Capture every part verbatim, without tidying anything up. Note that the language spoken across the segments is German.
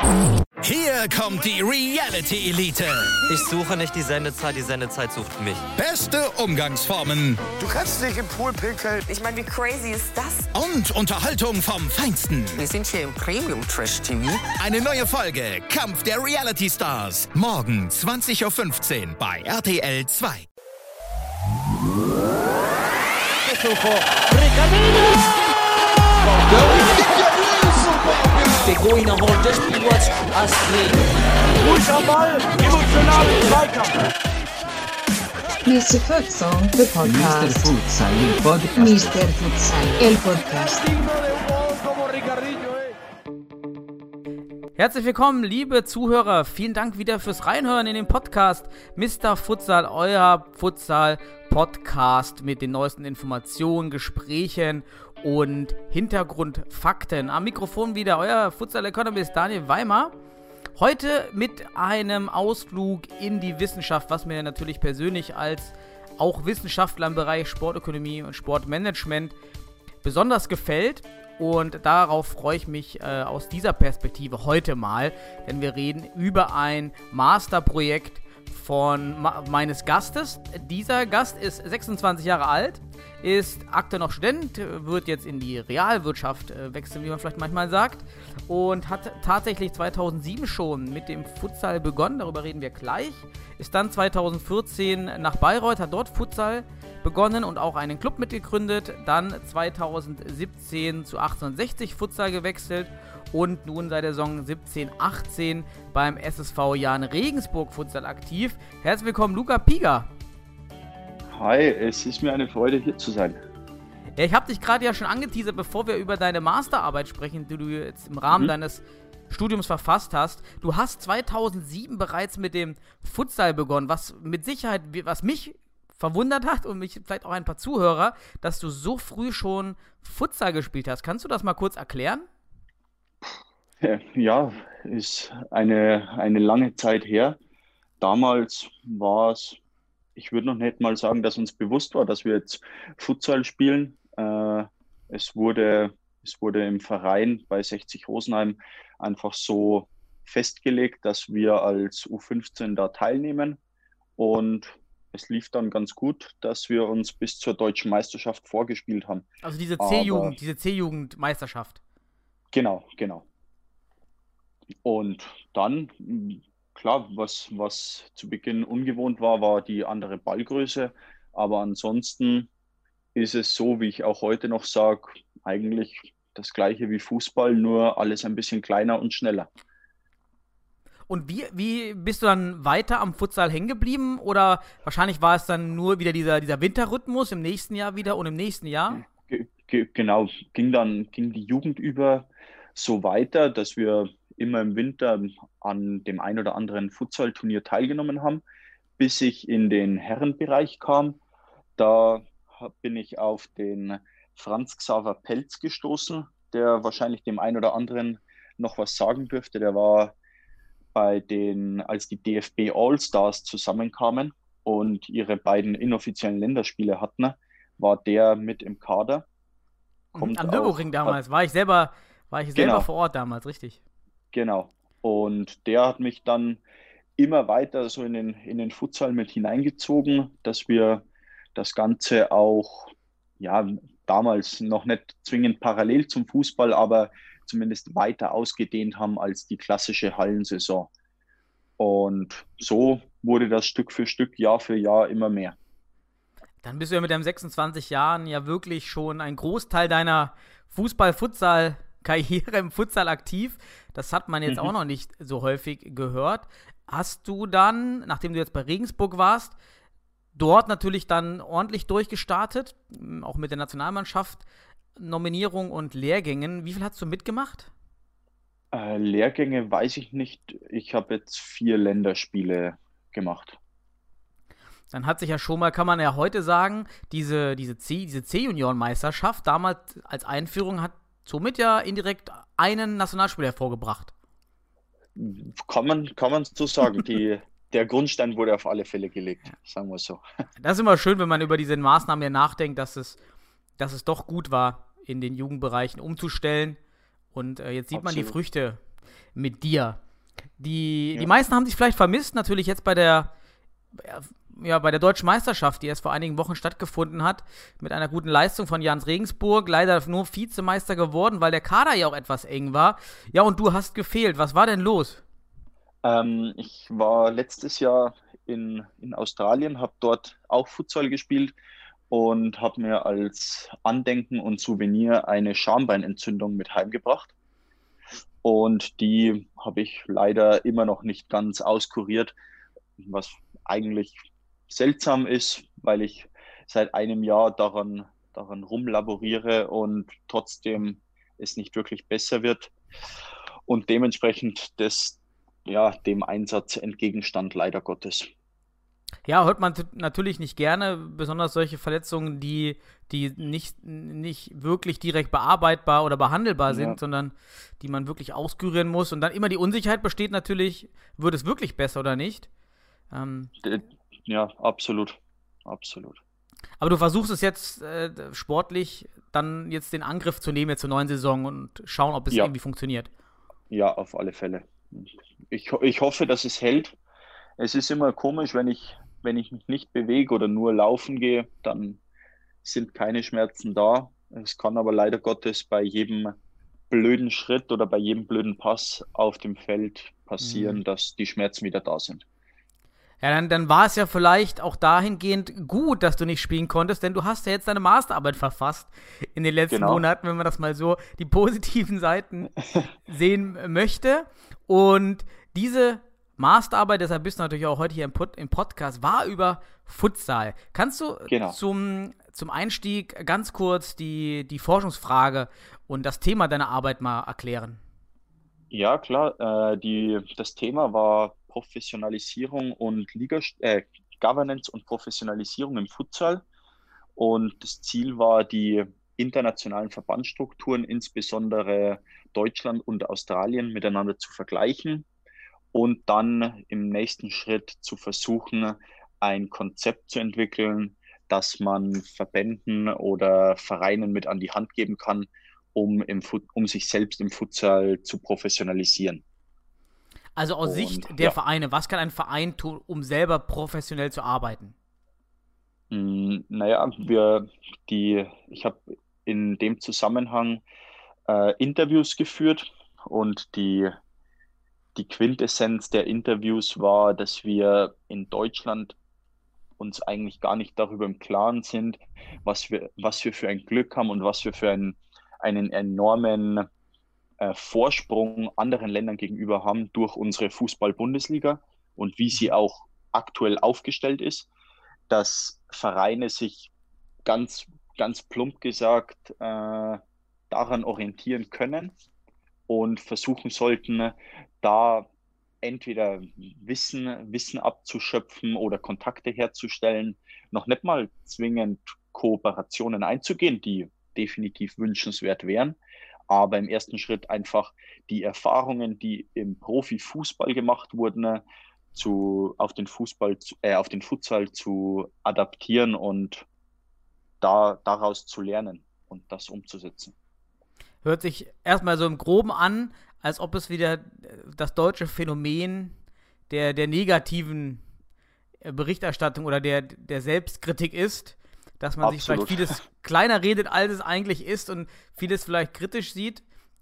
Hier kommt die Reality Elite. Ich suche nicht die Sendezeit, die Sendezeit sucht mich. Beste Umgangsformen. Du kannst nicht im Pool pinkeln. Ich meine, wie crazy ist das? Und Unterhaltung vom Feinsten. Wir sind hier im Premium-Trash-T V. Eine neue Folge Kampf der Reality Stars. Morgen zwanzig Uhr fünfzehn bei R T L zwei. They're going to hold just to watch us play. Ruhig am Ball, emotionalen Zweikampf. mister Futsal, the podcast. mister Futsal, el podcast. mister Futsal, el podcast. Herzlich willkommen, liebe Zuhörer. Vielen Dank wieder fürs Reinhören in den Podcast mister Futsal, euer Futsal-Podcast mit den neuesten Informationen, Gesprächen und Hintergrundfakten. Am Mikrofon wieder euer Futsal-Economist Daniel Weimer. Heute mit einem Ausflug in die Wissenschaft, was mir natürlich persönlich als auch Wissenschaftler im Bereich Sportökonomie und Sportmanagement besonders gefällt. Und darauf freue ich mich äh, aus dieser Perspektive heute mal, denn wir reden über ein Masterprojekt von ma- meines Gastes. Dieser Gast ist sechsundzwanzig Jahre alt, ist aktuell noch Student, wird jetzt in die Realwirtschaft äh, wechseln, wie man vielleicht manchmal sagt, und hat tatsächlich zweitausendsieben schon mit dem Futsal begonnen, darüber reden wir gleich, ist dann zweitausendvierzehn nach Bayreuth, hat dort Futsal begonnen und auch einen Club mitgegründet, dann zweitausendsiebzehn zu achtzehnhundertsechzig Futsal gewechselt und nun seit der Saison siebzehn achtzehn beim S S V Jahn Regensburg Futsal aktiv. Herzlich willkommen, Luca Piga. Hi, es ist mir eine Freude, hier zu sein. Ja, ich habe dich gerade ja schon angeteasert, bevor wir über deine Masterarbeit sprechen, die du jetzt im Rahmen mhm. deines Studiums verfasst hast. Du hast zweitausendsieben bereits mit dem Futsal begonnen, was mit Sicherheit, was mich verwundert hat und mich vielleicht auch ein paar Zuhörer, dass du so früh schon Futsal gespielt hast. Kannst du das mal kurz erklären? Ja, ist eine, eine lange Zeit her. Damals war es, ich würde noch nicht mal sagen, dass uns bewusst war, dass wir jetzt Futsal spielen. Äh, es wurde, es wurde im Verein bei sechzig Rosenheim einfach so festgelegt, dass wir als U fünfzehn da teilnehmen, und es lief dann ganz gut, dass wir uns bis zur deutschen Meisterschaft vorgespielt haben. Also diese C-Jugend, Aber, diese C-Jugend-Meisterschaft. Genau, genau. Und dann, klar, was, was zu Beginn ungewohnt war, war die andere Ballgröße. Aber ansonsten ist es so, wie ich auch heute noch sage, eigentlich das Gleiche wie Fußball, nur alles ein bisschen kleiner und schneller. Und wie, wie bist du dann weiter am Futsal hängen geblieben? Oder wahrscheinlich war es dann nur wieder dieser, dieser Winterrhythmus im nächsten Jahr wieder und im nächsten Jahr? G- g- genau, ging dann ging die Jugend über so weiter, dass wir immer im Winter an dem ein oder anderen Futsal-Turnier teilgenommen haben, bis ich in den Herrenbereich kam. Da bin ich auf den Franz Xaver Pelz gestoßen, der wahrscheinlich dem einen oder anderen noch was sagen dürfte. Der war bei den, als die D F B All-Stars zusammenkamen und ihre beiden inoffiziellen Länderspiele hatten, war der mit im Kader. Kommt Am Nürburgring damals, hat, war ich selber, war ich selber genau, vor Ort damals, richtig. Genau. Und der hat mich dann immer weiter so in den, in den Futsal mit hineingezogen, dass wir das Ganze auch, ja, damals noch nicht zwingend parallel zum Fußball, aber zumindest weiter ausgedehnt haben als die klassische Hallensaison. Und so wurde das Stück für Stück, Jahr für Jahr immer mehr. Dann bist du ja mit deinen sechsundzwanzig Jahren ja wirklich schon ein Großteil deiner Fußball-Futsal-Karriere im Futsal aktiv. Das hat man jetzt mhm. auch noch nicht so häufig gehört. Hast du dann, nachdem du jetzt bei Regensburg warst, dort natürlich dann ordentlich durchgestartet, auch mit der Nationalmannschaft, Nominierung und Lehrgängen. Wie viel hast du mitgemacht? Äh, Lehrgänge weiß ich nicht. Ich habe jetzt vier Länderspiele gemacht. Dann hat sich ja schon mal, kann man ja heute sagen, diese, diese C, diese C-Junioren-Meisterschaft damals als Einführung hat somit ja indirekt einen Nationalspieler hervorgebracht. Kann man, kann man so sagen. Die, der Grundstein wurde auf alle Fälle gelegt, sagen wir so. Das ist immer schön, wenn man über diese Maßnahmen ja nachdenkt, dass es, dass es doch gut war, in den Jugendbereichen umzustellen. Und äh, jetzt sieht Absolut. man die Früchte. mit dir. Die, Ja. die meisten haben dich vielleicht vermisst, natürlich jetzt bei der, ja, bei der Deutschen Meisterschaft, die erst vor einigen Wochen stattgefunden hat, mit einer guten Leistung von Jans Regensburg. Leider nur Vizemeister geworden, weil der Kader ja auch etwas eng war. Ja, und du hast gefehlt. Was war denn los? Ähm, ich war letztes Jahr in, in Australien, habe dort auch Futsal gespielt und habe mir als Andenken und Souvenir eine Schambeinentzündung mit heimgebracht. Und die habe ich leider immer noch nicht ganz auskuriert, was eigentlich seltsam ist, weil ich seit einem Jahr daran, daran rumlaboriere und trotzdem es nicht wirklich besser wird. Und dementsprechend das, ja, dem Einsatz entgegenstand, leider Gottes. Ja, hört man t- natürlich nicht gerne, besonders solche Verletzungen, die, die nicht, nicht wirklich direkt bearbeitbar oder behandelbar sind, Ja. sondern die man wirklich auskurieren muss. Und dann immer die Unsicherheit besteht natürlich, wird es wirklich besser oder nicht? Ähm, D- Ja, absolut. Absolut. aber du versuchst es jetzt äh, sportlich dann jetzt den Angriff zu nehmen jetzt zur neuen Saison und schauen, ob es Ja. irgendwie funktioniert. Ja, auf alle Fälle. Ich, ho- ich hoffe, dass es hält. Es ist immer komisch, wenn ich, wenn ich mich nicht bewege oder nur laufen gehe, dann sind keine Schmerzen da. Es kann aber leider Gottes bei jedem blöden Schritt oder bei jedem blöden Pass auf dem Feld passieren, Mhm. dass die Schmerzen wieder da sind. Ja, dann, dann war es ja vielleicht auch dahingehend gut, dass du nicht spielen konntest, denn du hast ja jetzt deine Masterarbeit verfasst in den letzten Genau. Monaten, wenn man das mal so die positiven Seiten sehen möchte. Und diese Masterarbeit, deshalb bist du natürlich auch heute hier im, Pod, im Podcast, war über Futsal. Kannst du Genau. zum, zum Einstieg ganz kurz die, die Forschungsfrage und das Thema deiner Arbeit mal erklären? Ja, klar. Äh, die, das Thema war Professionalisierung und Liga, äh, Governance und Professionalisierung im Futsal. Und das Ziel war, die internationalen Verbandsstrukturen, insbesondere Deutschland und Australien, miteinander zu vergleichen und dann im nächsten Schritt zu versuchen, ein Konzept zu entwickeln, das man Verbänden oder Vereinen mit an die Hand geben kann, um, im, Fut- um sich selbst im Futsal zu professionalisieren. Also aus Und, Sicht der ja. Vereine, was kann ein Verein tun, um selber professionell zu arbeiten? Mm, Naja, wir, die, ich habe in dem Zusammenhang äh, Interviews geführt und die, die Quintessenz der Interviews war, dass wir in Deutschland uns eigentlich gar nicht darüber im Klaren sind, was wir, was wir für ein Glück haben und was wir für einen, einen enormen äh, Vorsprung anderen Ländern gegenüber haben durch unsere Fußball-Bundesliga und wie sie auch aktuell aufgestellt ist, dass Vereine sich ganz, ganz plump gesagt äh, daran orientieren können und versuchen sollten, da entweder Wissen, Wissen abzuschöpfen oder Kontakte herzustellen, noch nicht mal zwingend Kooperationen einzugehen, die definitiv wünschenswert wären, aber im ersten Schritt einfach die Erfahrungen, die im Profifußball gemacht wurden, zu, auf den Fußball, zu- äh, auf den Futsal zu adaptieren und da, daraus zu lernen und das umzusetzen. Hört sich erstmal so im Groben an, als ob es wieder das deutsche Phänomen der, der negativen äh, Berichterstattung oder der, der Selbstkritik ist, dass man sich Absolut. vielleicht vieles kleiner redet, als es eigentlich ist und vieles vielleicht kritisch sieht.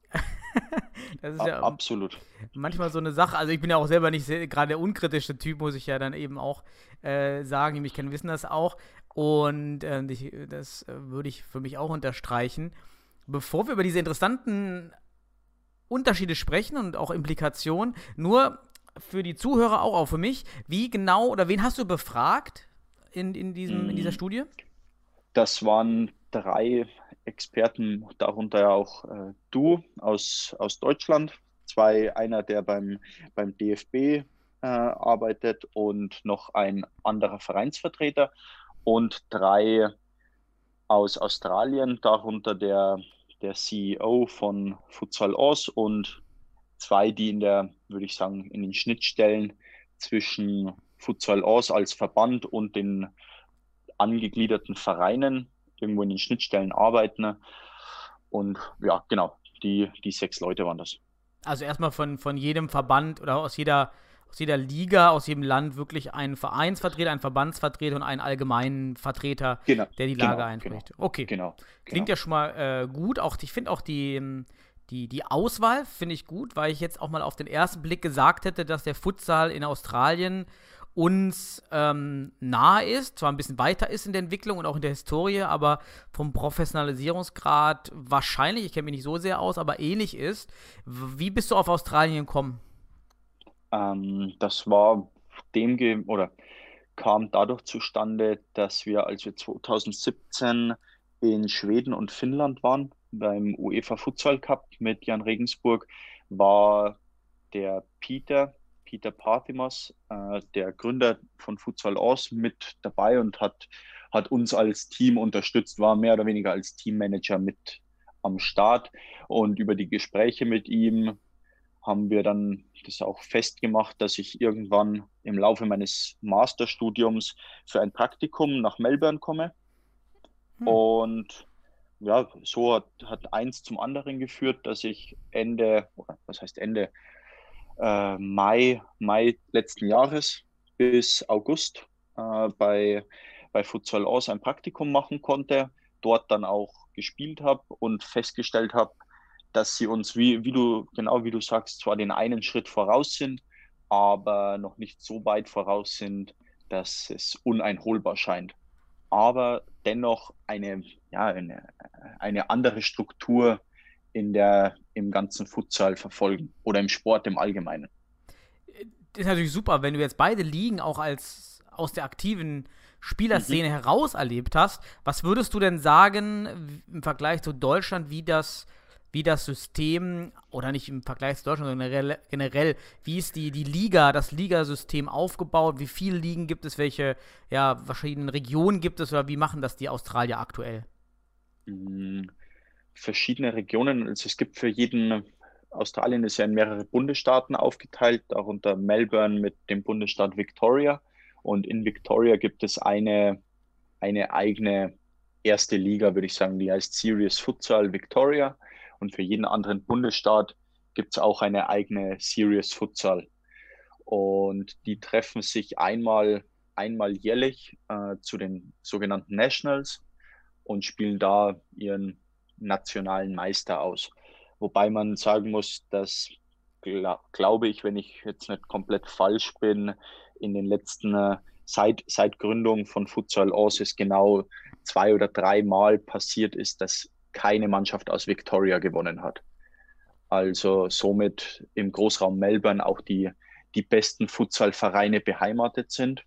Das ist A- ja Absolut. manchmal so eine Sache. Also ich bin ja auch selber nicht sehr- gerade der unkritische Typ, muss ich ja dann eben auch äh, sagen. Die mich kennen, wissen das auch. Und äh, ich, das äh, würde ich für mich auch unterstreichen. Bevor wir über diese interessanten Unterschiede sprechen und auch Implikationen, nur für die Zuhörer auch, auch für mich, wie genau oder wen hast du befragt in, in, diesem, in dieser Studie? Das waren drei Experten, darunter ja auch äh, du aus, aus Deutschland, zwei, einer, der beim, beim D F B äh, arbeitet und noch ein anderer Vereinsvertreter und drei aus Australien, darunter der, der C E O von Futsal Oz und zwei, die in der, würde ich sagen, in den Schnittstellen zwischen Futsal Oz als Verband und den angegliederten Vereinen irgendwo in den Schnittstellen arbeiten. Und ja, genau, die, die sechs Leute waren das. Also erstmal von, von jedem Verband oder aus jeder, aus jeder Liga, aus jedem Land wirklich einen Vereinsvertreter, einen Verbandsvertreter und einen allgemeinen Vertreter, genau, der die Lage genau, einspricht. Genau, okay, genau, klingt genau. ja schon mal äh, gut. Auch, ich finde auch die, die, die Auswahl finde ich gut, weil ich jetzt auch mal auf den ersten Blick gesagt hätte, dass der Futsal in Australien uns ähm, nahe ist, zwar ein bisschen weiter ist in der Entwicklung und auch in der Historie, aber vom Professionalisierungsgrad wahrscheinlich, ich kenne mich nicht so sehr aus, aber ähnlich ist. Wie bist du auf Australien gekommen? Ähm, das war dem ge oder kam dadurch zustande, dass wir, als wir zwanzig siebzehn in Schweden und Finnland waren, beim UEFA Futsal Cup mit Jan Regensburg, war der Peter, Peter Parthimos, äh, der Gründer von Futsal Oz, mit dabei und hat, hat uns als Team unterstützt, war mehr oder weniger als Teammanager mit am Start. Und über die Gespräche mit ihm haben wir dann das auch festgemacht, dass ich irgendwann im Laufe meines Masterstudiums für ein Praktikum nach Melbourne komme. Hm. Und ja, so hat, hat eins zum anderen geführt, dass ich Ende, oder was heißt Ende, äh, Mai, Mai letzten Jahres bis August äh, bei, bei Futsal Oz ein Praktikum machen konnte, dort dann auch gespielt habe und festgestellt habe, dass sie uns, wie, wie du, genau wie du sagst, zwar den einen Schritt voraus sind, aber noch nicht so weit voraus sind, dass es uneinholbar scheint. Aber dennoch eine, ja, eine, eine andere Struktur in der, im ganzen Futsal verfolgen oder im Sport im Allgemeinen. Das ist natürlich super, wenn du jetzt beide Ligen auch als aus der aktiven Spielerszene mhm. heraus erlebt hast. Was würdest du denn sagen im Vergleich zu Deutschland, wie das, wie das System, oder nicht im Vergleich zu Deutschland, sondern generell, generell wie ist die, die Liga, das Ligasystem aufgebaut? Wie viele Ligen gibt es? Welche ja, verschiedenen Regionen gibt es? Oder wie machen das die Australier aktuell? Mhm. Verschiedene Regionen. Also es gibt für jeden, Australien ist ja in mehrere Bundesstaaten aufgeteilt, darunter Melbourne mit dem Bundesstaat Victoria. Und in Victoria gibt es eine, eine eigene erste Liga, würde ich sagen, die heißt Serious Futsal Victoria. Und für jeden anderen Bundesstaat gibt es auch eine eigene Serious Futsal. Und die treffen sich einmal, einmal jährlich äh, zu den sogenannten Nationals und spielen da ihren nationalen Meister aus. Wobei man sagen muss, dass, gl- glaube ich, wenn ich jetzt nicht komplett falsch bin, in den letzten, äh, seit, seit Gründung von Futsal Oz es genau zwei oder drei Mal passiert ist, dass keine Mannschaft aus Victoria gewonnen hat. Also somit im Großraum Melbourne auch die, die besten Futsalvereine beheimatet sind.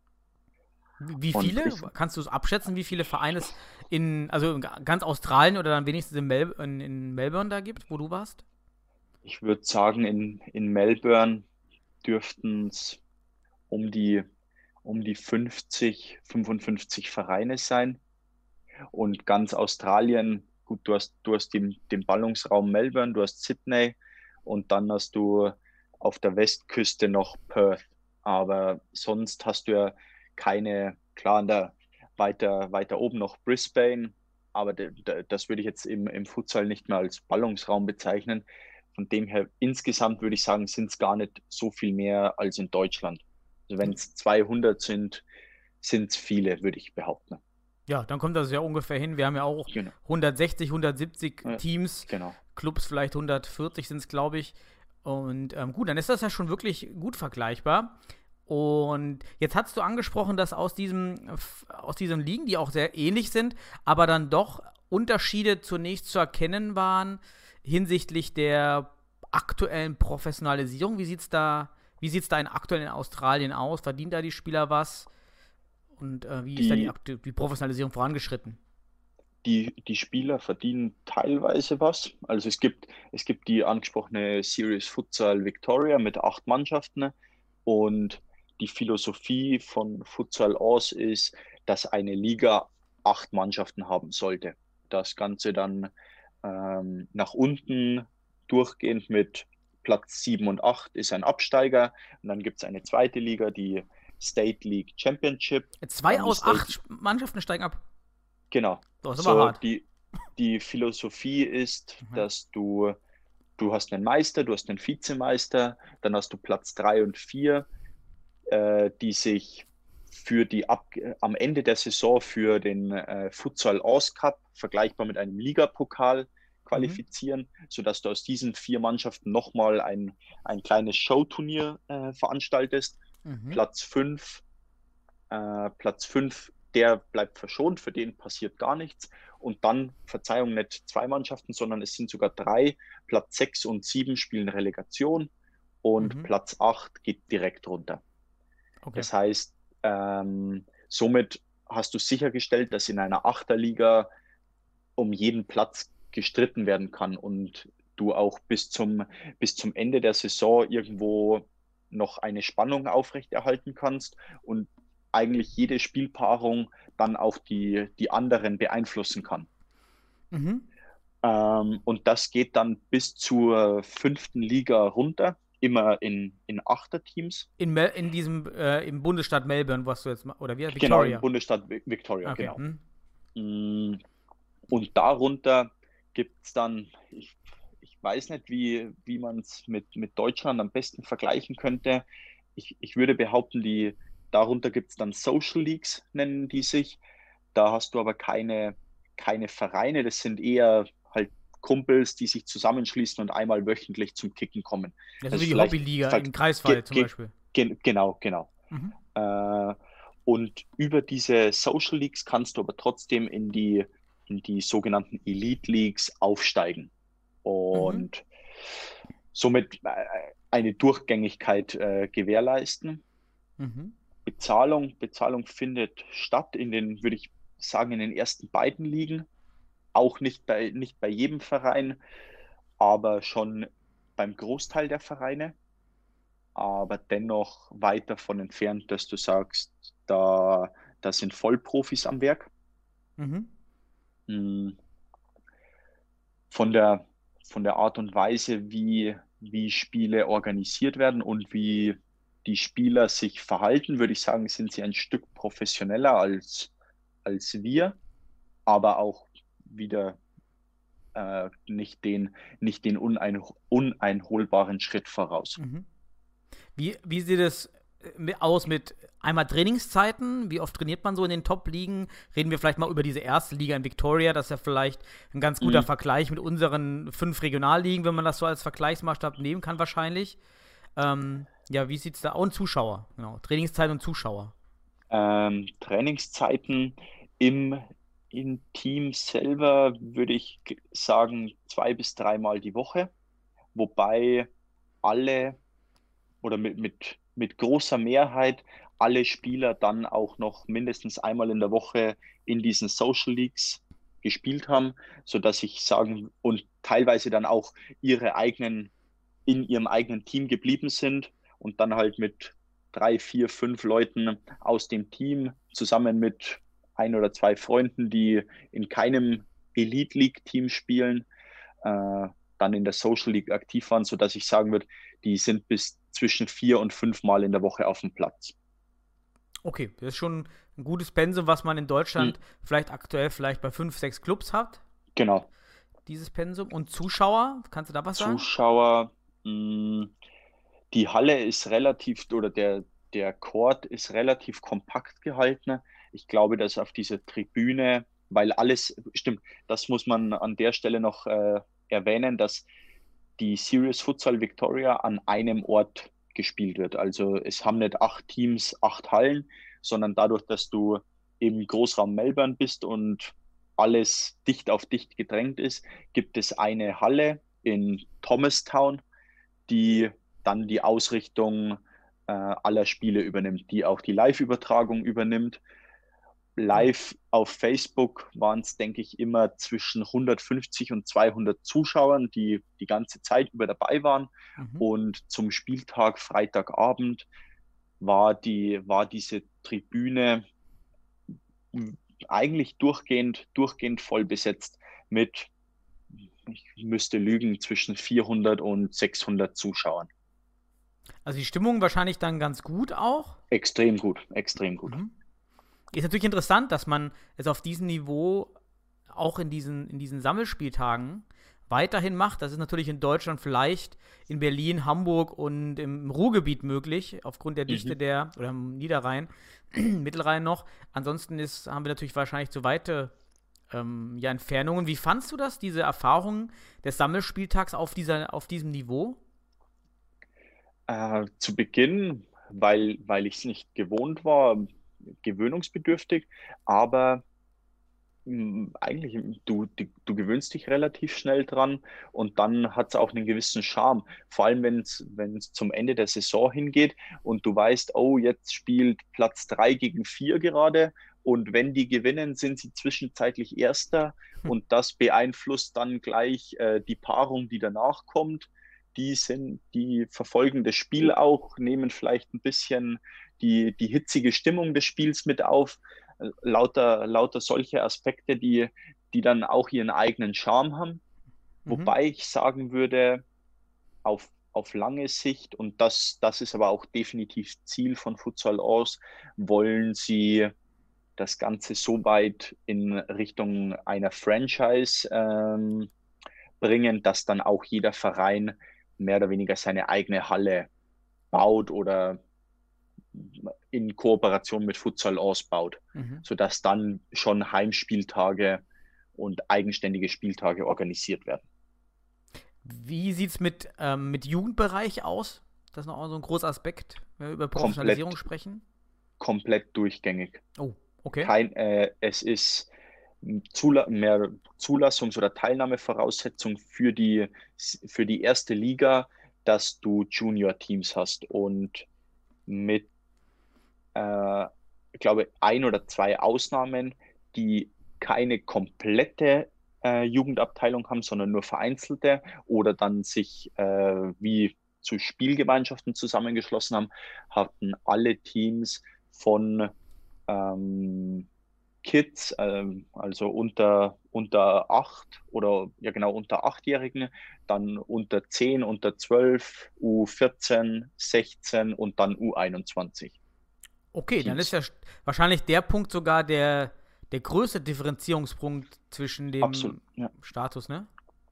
Wie viele? Ich, Kannst du es abschätzen, wie viele Vereine es in, also in ganz Australien oder dann wenigstens in, Mel- in, in Melbourne da gibt, wo du warst? Ich würde sagen, in, in Melbourne dürften es um die, um die fünfzig, fünfundfünfzig Vereine sein. Und ganz Australien, gut, du hast, du hast den, den Ballungsraum Melbourne, du hast Sydney und dann hast du auf der Westküste noch Perth. Aber sonst hast du ja keine, klar, an der, weiter, weiter oben noch Brisbane, aber de, de, das würde ich jetzt im, im Futsal nicht mehr als Ballungsraum bezeichnen. Von dem her, insgesamt würde ich sagen, sind es gar nicht so viel mehr als in Deutschland. Also wenn es zweihundert sind, sind es viele, würde ich behaupten. Ja, dann kommt das ja ungefähr hin. Wir haben ja auch genau. hundertsechzig, hundertsiebzig ja, Teams, genau. Clubs vielleicht hundertvierzig sind es, glaube ich. Und ähm, gut, dann ist das ja schon wirklich gut vergleichbar. Und jetzt hast du angesprochen, dass aus diesem, aus diesen Ligen, die auch sehr ähnlich sind, aber dann doch Unterschiede zunächst zu erkennen waren hinsichtlich der aktuellen Professionalisierung. Wie sieht's da, wie sieht's da in aktuell in Australien aus? Verdienen da die Spieler was? Und äh, wie die, ist da die, Aktu- die Professionalisierung vorangeschritten? Die, die Spieler verdienen teilweise was. Also es gibt, es gibt die angesprochene Serious Futsal Victoria mit acht Mannschaften und die Philosophie von Futsal Oz ist, dass eine Liga acht Mannschaften haben sollte. Das Ganze dann ähm, nach unten durchgehend mit Platz sieben und acht ist ein Absteiger. Und dann gibt es eine zweite Liga, die State League Championship. Zwei aus State acht Mannschaften steigen ab? Genau. Das ist so, aber hart. Die, die Philosophie ist, mhm. dass du du hast einen Meister, du hast einen Vizemeister, dann hast du Platz drei und vier, äh, die sich für die Ab am Ende der Saison für den äh, Futsal Aus Cup, vergleichbar mit einem Ligapokal, qualifizieren, mhm. sodass du aus diesen vier Mannschaften nochmal ein, ein kleines Showturnier äh, veranstaltest. Mhm. Platz fünf, äh, Platz fünf, der bleibt verschont, für den passiert gar nichts. Und dann, Verzeihung, nicht zwei Mannschaften, sondern es sind sogar drei. Platz sechs und sieben spielen Relegation und mhm. Platz acht geht direkt runter. Okay. Das heißt, ähm, somit hast du sichergestellt, dass in einer Achterliga um jeden Platz gestritten werden kann und du auch bis zum, bis zum Ende der Saison irgendwo noch eine Spannung aufrechterhalten kannst und eigentlich jede Spielpaarung dann auch die, die anderen beeinflussen kann. Mhm. Ähm, und das geht dann bis zur fünften Liga runter, immer in, in Achterteams. In, Mel in diesem, äh, im Bundesstaat Melbourne, was du jetzt, oder wie? Victoria. Genau, im Bundesstaat Victoria, okay. Genau. Mhm. Und darunter gibt es dann, ich, ich weiß nicht, wie, wie man es mit, mit Deutschland am besten vergleichen könnte. Ich, ich würde behaupten, die, darunter gibt es dann Social Leagues, nennen die sich. Da hast du aber keine, keine Vereine, das sind eher halt Kumpels, die sich zusammenschließen und einmal wöchentlich zum Kicken kommen. Das ist also wie die Hobbyliga in Greifswald zum Beispiel. Ge genau, genau. Mhm. Äh, und über diese Social Leagues kannst du aber trotzdem in die in die sogenannten Elite Leagues aufsteigen und mhm. somit eine Durchgängigkeit äh, gewährleisten. Mhm. Bezahlung, Bezahlung findet statt in den, würde ich sagen, in den ersten beiden Ligen. Auch nicht bei, nicht bei jedem Verein, aber schon beim Großteil der Vereine. Aber dennoch weit davon entfernt, dass du sagst, da, da sind Vollprofis am Werk. Mhm. Von der, von der Art und Weise, wie, wie Spiele organisiert werden und wie die Spieler sich verhalten, würde ich sagen, sind sie ein Stück professioneller als, als wir, aber auch wieder äh, nicht den, nicht den unein, uneinholbaren Schritt voraus. Mhm. Wie, wie sieht es aus mit einmal Trainingszeiten? Wie oft trainiert man so in den Top-Ligen? Reden wir vielleicht mal über diese erste Liga in Victoria. Das ist ja vielleicht ein ganz guter mhm. Vergleich mit unseren fünf Regionalligen, wenn man das so als Vergleichsmaßstab nehmen kann wahrscheinlich. Ähm, ja, wie sieht es da aus? Und Zuschauer, genau. Trainingszeiten und Zuschauer. Ähm, Trainingszeiten im, im Team selber würde ich sagen zwei bis dreimal die Woche. Wobei alle oder mit, mit mit großer Mehrheit alle Spieler dann auch noch mindestens einmal in der Woche in diesen Social Leagues gespielt haben, sodass ich sagen, und teilweise dann auch ihre eigenen, in ihrem eigenen Team geblieben sind und dann halt mit drei, vier, fünf Leuten aus dem Team zusammen mit ein oder zwei Freunden, die in keinem Elite League Team spielen, äh, dann in der Social League aktiv waren, sodass ich sagen würde, die sind bis zwischen vier und fünf Mal in der Woche auf dem Platz. Okay, das ist schon ein gutes Pensum, was man in Deutschland mhm. vielleicht aktuell vielleicht bei fünf, sechs Clubs hat. Genau. Dieses Pensum. Und Zuschauer, kannst du da was sagen? Zuschauer, mh, die Halle ist relativ, oder der, der Court ist relativ kompakt gehalten. Ich glaube, dass auf dieser Tribüne, weil alles, stimmt, das muss man an der Stelle noch äh, erwähnen, dass die Serious Futsal Victoria an einem Ort gespielt wird. Also es haben nicht acht Teams, acht Hallen, sondern dadurch, dass du im Großraum Melbourne bist und alles dicht auf dicht gedrängt ist, gibt es eine Halle in Thomastown, die dann die Ausrichtung äh, aller Spiele übernimmt, die auch die Live-Übertragung übernimmt. Live auf Facebook waren es, denke ich, immer zwischen hundertfünfzig und zweihundert Zuschauern, die die ganze Zeit über dabei waren. Mhm. Und zum Spieltag Freitagabend war, die, war diese Tribüne eigentlich durchgehend, durchgehend voll besetzt mit, ich müsste lügen, zwischen vierhundert und sechshundert Zuschauern. Also die Stimmung wahrscheinlich dann ganz gut auch? Extrem gut, extrem gut. Mhm. Ist natürlich interessant, dass man es auf diesem Niveau auch in diesen, in diesen Sammelspieltagen weiterhin macht. Das ist natürlich in Deutschland vielleicht in Berlin, Hamburg und im Ruhrgebiet möglich, aufgrund der Dichte Mhm. der, oder im Niederrhein, Mittelrhein noch. Ansonsten ist, haben wir natürlich wahrscheinlich zu weite ähm, ja, Entfernungen. Wie fandst du das, diese Erfahrung des Sammelspieltags auf, dieser, auf diesem Niveau? Äh, zu Beginn, weil, weil ich es nicht gewohnt war, gewöhnungsbedürftig, aber mh, eigentlich, du, du, du gewöhnst dich relativ schnell dran und dann hat es auch einen gewissen Charme. Vor allem, wenn es wenn es zum Ende der Saison hingeht und du weißt, oh, jetzt spielt Platz drei gegen vier gerade und wenn die gewinnen, sind sie zwischenzeitlich Erster und das beeinflusst dann gleich äh, die Paarung, die danach kommt. Die sind, die verfolgen das Spiel auch, nehmen vielleicht ein bisschen die, die hitzige Stimmung des Spiels mit auf. Äh, Lauter, lauter solche Aspekte, die, die dann auch ihren eigenen Charme haben. Mhm. Wobei ich sagen würde, auf, auf lange Sicht, und das, das ist aber auch definitiv Ziel von Futsal aus, wollen sie das Ganze so weit in Richtung einer Franchise ähm, bringen, dass dann auch jeder Verein mehr oder weniger seine eigene Halle baut oder in Kooperation mit Futsal ausbaut, Mhm. sodass dann schon Heimspieltage und eigenständige Spieltage organisiert werden. Wie sieht es mit, ähm, mit Jugendbereich aus? Das ist noch so ein großer Aspekt, wenn wir über Professionalisierung Komplett. sprechen. Komplett durchgängig. Oh, okay. Kein, äh, es ist Zula mehr Zulassungs- oder Teilnahmevoraussetzung für die, für die erste Liga, dass du Junior-Teams hast und mit, äh, ich glaube, ein oder zwei Ausnahmen, die keine komplette äh, Jugendabteilung haben, sondern nur vereinzelte oder dann sich äh, wie zu Spielgemeinschaften zusammengeschlossen haben, hatten alle Teams von ähm, Kids, ähm, also unter, unter acht oder ja genau unter achtjährigen, dann unter zehn, unter zwölf, U vierzehn, sechzehn und dann U einundzwanzig. Okay, dann Teams. ist ja st- wahrscheinlich der Punkt sogar der, der größte Differenzierungspunkt zwischen dem Absolut, ja. Status, ne?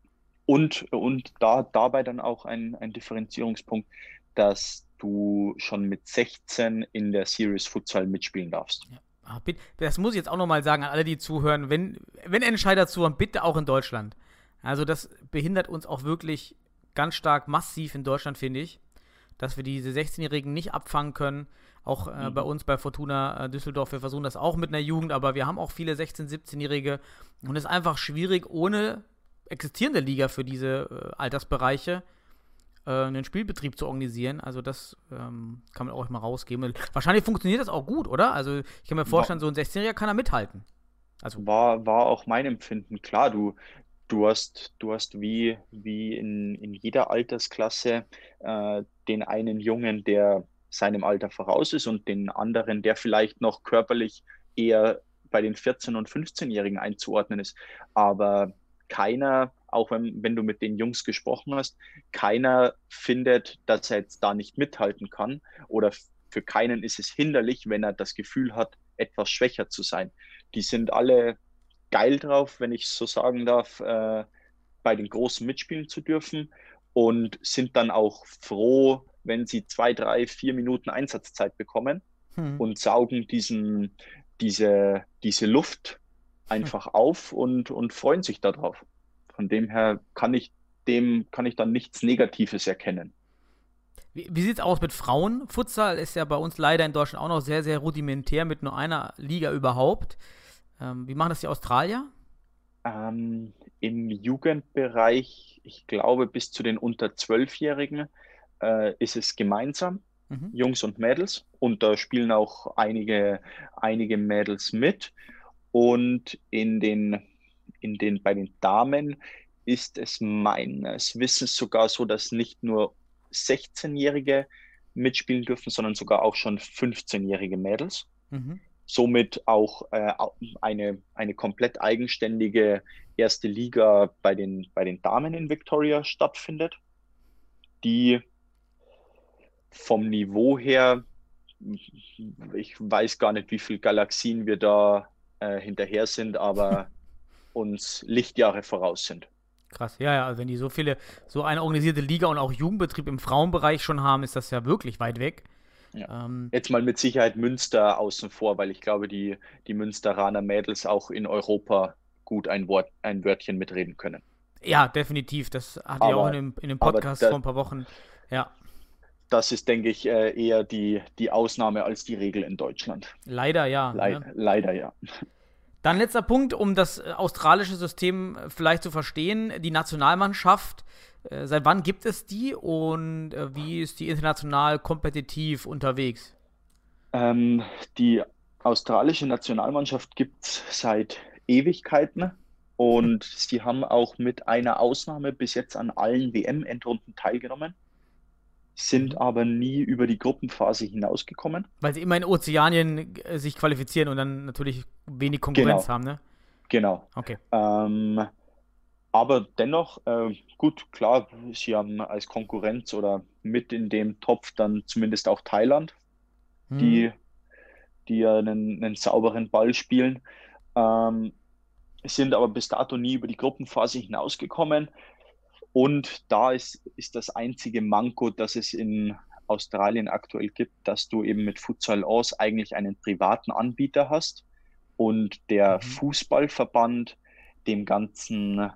Und, und da, dabei dann auch ein, ein Differenzierungspunkt, dass du schon mit sechzehn in der Series Futsal mitspielen darfst. Ja. Ah, bitte, das muss ich jetzt auch nochmal sagen an alle, die zuhören, wenn, wenn Entscheider zuhören, bitte auch in Deutschland. Also das behindert uns auch wirklich ganz stark massiv in Deutschland, finde ich, dass wir diese sechzehnjährigen nicht abfangen können. Auch äh, Mhm. bei uns bei Fortuna äh, Düsseldorf, wir versuchen das auch mit einer Jugend, aber wir haben auch viele sechzehn-, siebzehnjährige und es ist einfach schwierig, ohne existierende Liga für diese äh, Altersbereiche äh, einen Spielbetrieb zu organisieren. Also das ähm, kann man auch mal rausgeben. Wahrscheinlich funktioniert das auch gut, oder? Also ich kann mir vorstellen, so ein sechzehnjähriger kann da mithalten. Also War, war auch mein Empfinden. Klar, du, du hast, du hast wie, wie in, in jeder Altersklasse äh, den einen Jungen, der seinem Alter voraus ist und den anderen, der vielleicht noch körperlich eher bei den vierzehn- und fünfzehnjährigen einzuordnen ist. Aber keiner, auch wenn, wenn du mit den Jungs gesprochen hast, keiner findet, dass er jetzt da nicht mithalten kann oder für keinen ist es hinderlich, wenn er das Gefühl hat, etwas schwächer zu sein. Die sind alle geil drauf, wenn ich so sagen darf, äh, bei den Großen mitspielen zu dürfen und sind dann auch froh, wenn sie zwei, drei, vier Minuten Einsatzzeit bekommen hm. und saugen diesen, diese, diese Luft einfach auf und, und freuen sich darauf. Von dem her kann ich dem kann ich dann nichts Negatives erkennen. Wie, wie sieht es aus mit Frauen? Futsal ist ja bei uns leider in Deutschland auch noch sehr, sehr rudimentär mit nur einer Liga überhaupt. Ähm, wie machen das die Australier? Ähm, im Jugendbereich, ich glaube bis zu den unter zwölfjährigen, äh, ist es gemeinsam, Mhm. Jungs und Mädels. Und da spielen auch einige, einige Mädels mit. Und in den, in den, bei den Damen ist es meines Wissens sogar so, dass nicht nur sechzehnjährige mitspielen dürfen, sondern sogar auch schon fünfzehnjährige Mädels. Mhm. Somit auch äh, eine, eine komplett eigenständige erste Liga bei den, bei den Damen in Victoria stattfindet, die vom Niveau her, ich weiß gar nicht, wie viele Galaxien wir da äh, hinterher sind, aber uns Lichtjahre voraus sind. Krass, ja, ja, also wenn die so viele, so eine organisierte Liga und auch Jugendbetrieb im Frauenbereich schon haben, ist das ja wirklich weit weg. Ja. Ähm, Jetzt mal mit Sicherheit Münster außen vor, weil ich glaube, die, die Münsteraner Mädels auch in Europa gut ein Wort, ein Wörtchen mitreden können. ja, definitiv, das hatte ich Aber- auch in dem, in dem aber Podcast da- vor ein paar Wochen. Ja, Das ist, denke ich, äh, eher die, die Ausnahme als die Regel in Deutschland. leider ja. Lei- ne? Leider ja. Dann letzter Punkt, um das äh, australische System äh, vielleicht zu verstehen, die Nationalmannschaft. Äh, seit wann gibt es die und äh, wie ist die international kompetitiv unterwegs? Ähm, die australische Nationalmannschaft gibt es seit Ewigkeiten und sie haben auch mit einer Ausnahme bis jetzt an allen W M-Endrunden teilgenommen, sind aber nie über die Gruppenphase hinausgekommen. Weil sie immer in Ozeanien äh, sich qualifizieren und dann natürlich wenig Konkurrenz Genau. haben, ne? Genau. Okay. Ähm, aber dennoch, äh, gut, klar, sie haben als Konkurrenz oder mit in dem Topf dann zumindest auch Thailand, Hm. die, die ja einen, einen sauberen Ball spielen, ähm, sind aber bis dato nie über die Gruppenphase hinausgekommen. Und da ist, ist das einzige Manko, das es in Australien aktuell gibt, dass du eben mit Futsal Oz eigentlich einen privaten Anbieter hast und der Mhm. Fußballverband dem Ganzen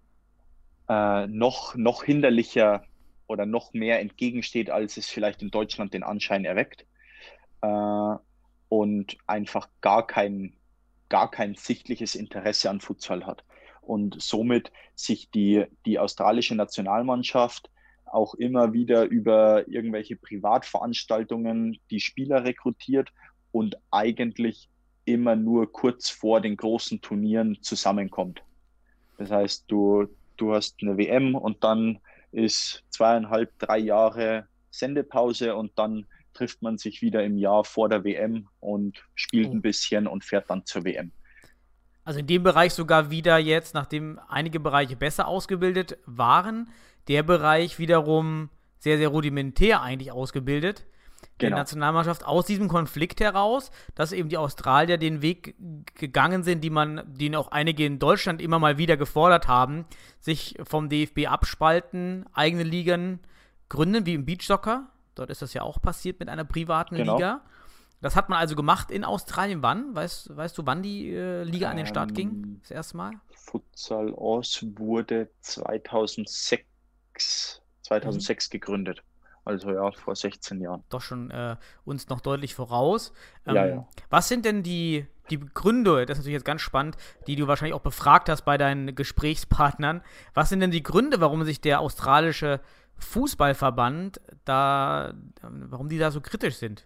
äh, noch, noch hinderlicher oder noch mehr entgegensteht, als es vielleicht in Deutschland den Anschein erweckt. Äh, und einfach gar kein, gar kein sichtliches Interesse an Futsal hat. Und somit sich die, die australische Nationalmannschaft auch immer wieder über irgendwelche Privatveranstaltungen die Spieler rekrutiert und eigentlich immer nur kurz vor den großen Turnieren zusammenkommt. Das heißt, du, du hast eine W M und dann ist zweieinhalb, drei Jahre Sendepause und dann trifft man sich wieder im Jahr vor der W M und spielt Oh. ein bisschen und fährt dann zur W M. Also in dem Bereich sogar wieder jetzt, nachdem einige Bereiche besser ausgebildet waren, der Bereich wiederum sehr, sehr rudimentär eigentlich ausgebildet. Der Genau. Nationalmannschaft aus diesem Konflikt heraus, dass eben die Australier den Weg gegangen sind, die man, den auch einige in Deutschland immer mal wieder gefordert haben, sich vom D F B abspalten, eigene Ligen gründen, wie im Beachsoccer. Dort ist das ja auch passiert mit einer privaten Genau. Liga. Das hat man also gemacht in Australien. Wann? Weißt, weißt du, wann die äh, Liga an den Start ging? Ähm, Das erste Mal? Futsal Oz wurde zweitausendsechs, zweitausendsechs gegründet. Also ja, vor sechzehn Jahren. Doch schon äh, uns noch deutlich voraus. Ähm, Ja, ja. Was sind denn die, die Gründe, das ist natürlich jetzt ganz spannend, die du wahrscheinlich auch befragt hast bei deinen Gesprächspartnern. Was sind denn die Gründe, warum sich der australische Fußballverband da, warum die da so kritisch sind?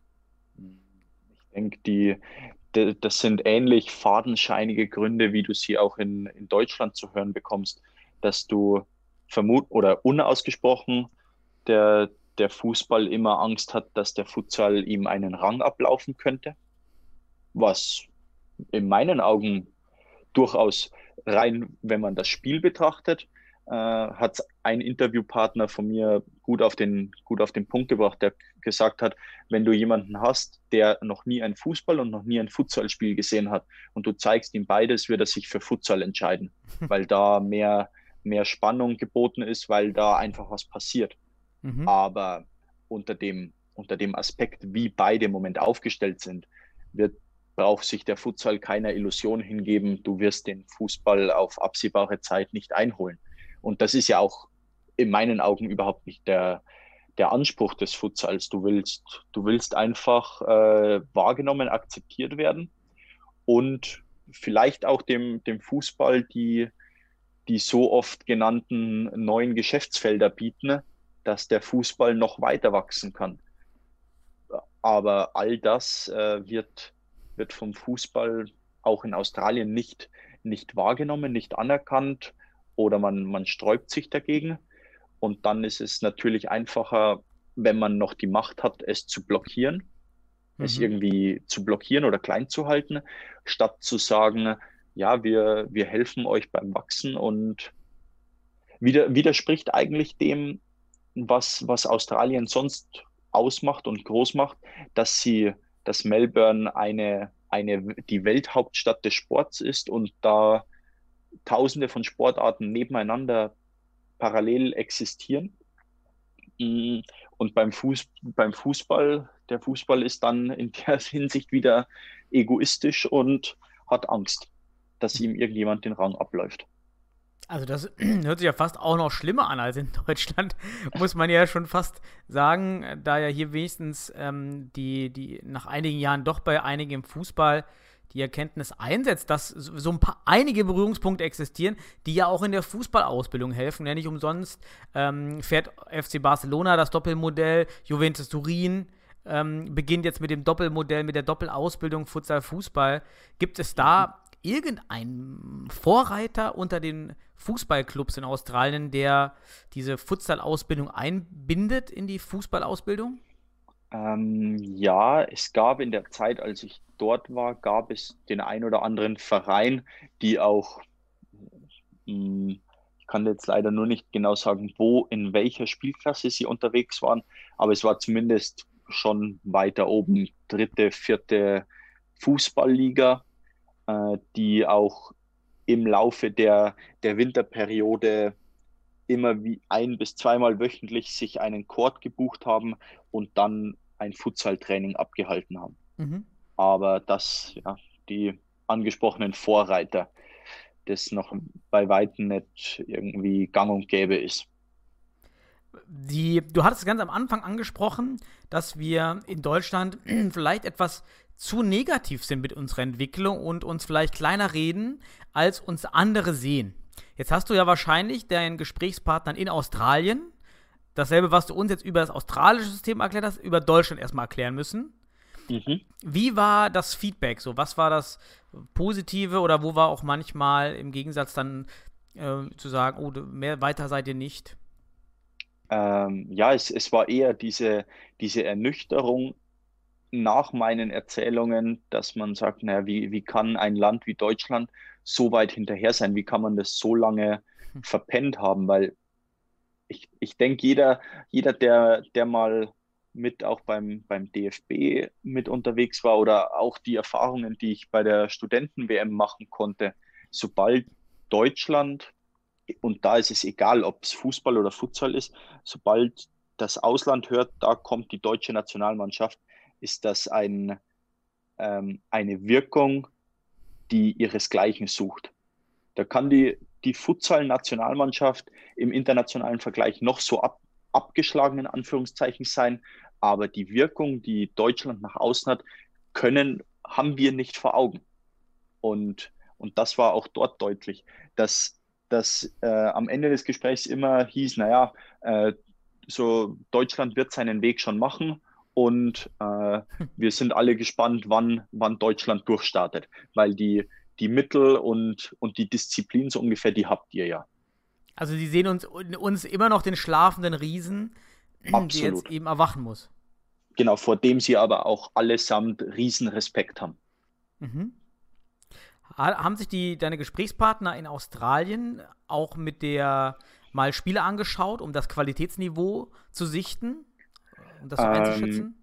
Ich denke, die, de- das sind ähnlich fadenscheinige Gründe, wie du sie auch in, in Deutschland zu hören bekommst, dass du vermut oder unausgesprochen der, der Fußball immer Angst hat, dass der Futsal ihm einen Rang ablaufen könnte, was in meinen Augen durchaus rein, wenn man das Spiel betrachtet, äh, hat ein Interviewpartner von mir gut auf den, gut auf den Punkt gebracht, der gesagt hat, wenn du jemanden hast, der noch nie ein Fußball und noch nie ein Futsalspiel gesehen hat und du zeigst ihm beides, wird er sich für Futsal entscheiden, weil da mehr, mehr Spannung geboten ist, weil da einfach was passiert. Mhm. Aber unter dem, unter dem Aspekt, wie beide im Moment aufgestellt sind, wird, braucht sich der Futsal keiner Illusion hingeben, du wirst den Fußball auf absehbare Zeit nicht einholen. Und das ist ja auch in meinen Augen überhaupt nicht der, der Anspruch des Futsals. Du willst, du willst einfach äh, wahrgenommen, akzeptiert werden und vielleicht auch dem, dem Fußball die, die so oft genannten neuen Geschäftsfelder bieten, dass der Fußball noch weiter wachsen kann. Aber all das äh, wird, wird vom Fußball auch in Australien nicht, nicht wahrgenommen, nicht anerkannt oder man, man sträubt sich dagegen. Und dann ist es natürlich einfacher, wenn man noch die Macht hat, es zu blockieren, Mhm. es irgendwie zu blockieren oder klein zu halten, statt zu sagen, ja, wir, wir helfen euch beim Wachsen und wider, widerspricht eigentlich dem, was, was Australien sonst ausmacht und groß macht, dass sie, dass Melbourne eine, eine, die Welthauptstadt des Sports ist und da tausende von Sportarten nebeneinander parallel existieren. Und beim, Fuß, beim Fußball, der Fußball ist dann in der Hinsicht wieder egoistisch und hat Angst, dass ihm irgendjemand den Rang abläuft. Also das hört sich ja fast auch noch schlimmer an als in Deutschland, muss man ja schon fast sagen, da ja hier wenigstens ähm, die, die nach einigen Jahren doch bei einigen im Fußball die Erkenntnis einsetzt, dass so ein paar einige Berührungspunkte existieren, die ja auch in der Fußballausbildung helfen. Ja, nicht umsonst ähm, fährt F C Barcelona das Doppelmodell, Juventus Turin ähm, beginnt jetzt mit dem Doppelmodell, mit der Doppelausbildung Futsal-Fußball. Gibt es da irgendeinen Vorreiter unter den Fußballclubs in Australien, der diese Futsal-Ausbildung einbindet in die Fußballausbildung? Ähm, ja, es gab in der Zeit, als ich dort war, gab es den ein oder anderen Verein, die auch, mh, ich kann jetzt leider nur nicht genau sagen, wo, in welcher Spielklasse sie unterwegs waren, aber es war zumindest schon weiter oben, dritte, vierte Fußballliga, äh, die auch im Laufe der, der Winterperiode immer wie ein- bis zweimal wöchentlich sich einen Court gebucht haben und dann ein Futsal-Training abgehalten haben. Mhm. Aber das, ja, die angesprochenen Vorreiter, das noch bei Weitem nicht irgendwie gang und gäbe ist. Die, du hattest ganz am Anfang angesprochen, dass wir in Deutschland vielleicht etwas zu negativ sind mit unserer Entwicklung und uns vielleicht kleiner reden, als uns andere sehen. Jetzt hast du ja wahrscheinlich deinen Gesprächspartnern in Australien dasselbe, was du uns jetzt über das australische System erklärt hast, über Deutschland erstmal erklären müssen. Mhm. Wie war das Feedback? So, was war das Positive oder wo war auch manchmal im Gegensatz dann äh, zu sagen, oh, mehr weiter seid ihr nicht? Ähm, ja, es, es war eher diese, diese Ernüchterung nach meinen Erzählungen, dass man sagt, naja, wie, wie kann ein Land wie Deutschland so weit hinterher sein? Wie kann man das so lange hm. verpennt haben? Weil ich, ich denke, jeder, jeder der, der mal mit auch beim, beim D F B mit unterwegs war oder auch die Erfahrungen, die ich bei der Studenten-W M machen konnte, sobald Deutschland, und da ist es egal, ob es Fußball oder Futsal ist, sobald das Ausland hört, da kommt die deutsche Nationalmannschaft, ist das ein, ähm, eine Wirkung, die ihresgleichen sucht. Da kann die, die Futsal-Nationalmannschaft im internationalen Vergleich noch so ab, abgeschlagen in Anführungszeichen sein, aber die Wirkung, die Deutschland nach außen hat, können, haben wir nicht vor Augen. Und, und das war auch dort deutlich, dass, dass äh, am Ende des Gesprächs immer hieß, naja, äh, so Deutschland wird seinen Weg schon machen und äh, wir sind alle gespannt, wann, wann Deutschland durchstartet, weil die, die Mittel und, und die Disziplin so ungefähr, die habt ihr ja. Also sie sehen uns, uns immer noch den schlafenden Riesen, Absolut. der jetzt eben erwachen muss. Genau, vor dem sie aber auch allesamt riesen Respekt haben. Mhm. Haben sich die, deine Gesprächspartner in Australien auch mit der mal Spiele angeschaut, um das Qualitätsniveau zu sichten und das so ähm, einzuschätzen?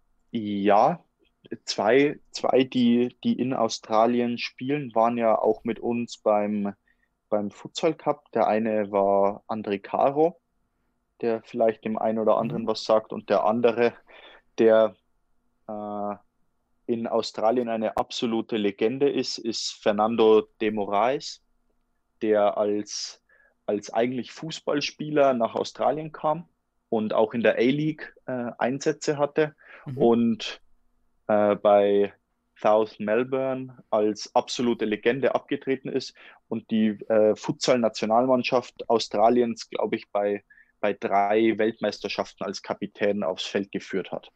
Ja, zwei, zwei die, die in Australien spielen, waren ja auch mit uns beim, beim Futsal Cup. Der eine war André Caro, der vielleicht dem einen oder anderen mhm. was sagt, und der andere, der äh, in Australien eine absolute Legende ist, ist Fernando de Moraes, der als, als eigentlich Fußballspieler nach Australien kam und auch in der A-League äh, Einsätze hatte mhm. und äh, bei South Melbourne als absolute Legende abgetreten ist und die äh, Futsal-Nationalmannschaft Australiens, glaube ich, bei, bei drei Weltmeisterschaften als Kapitän aufs Feld geführt hat.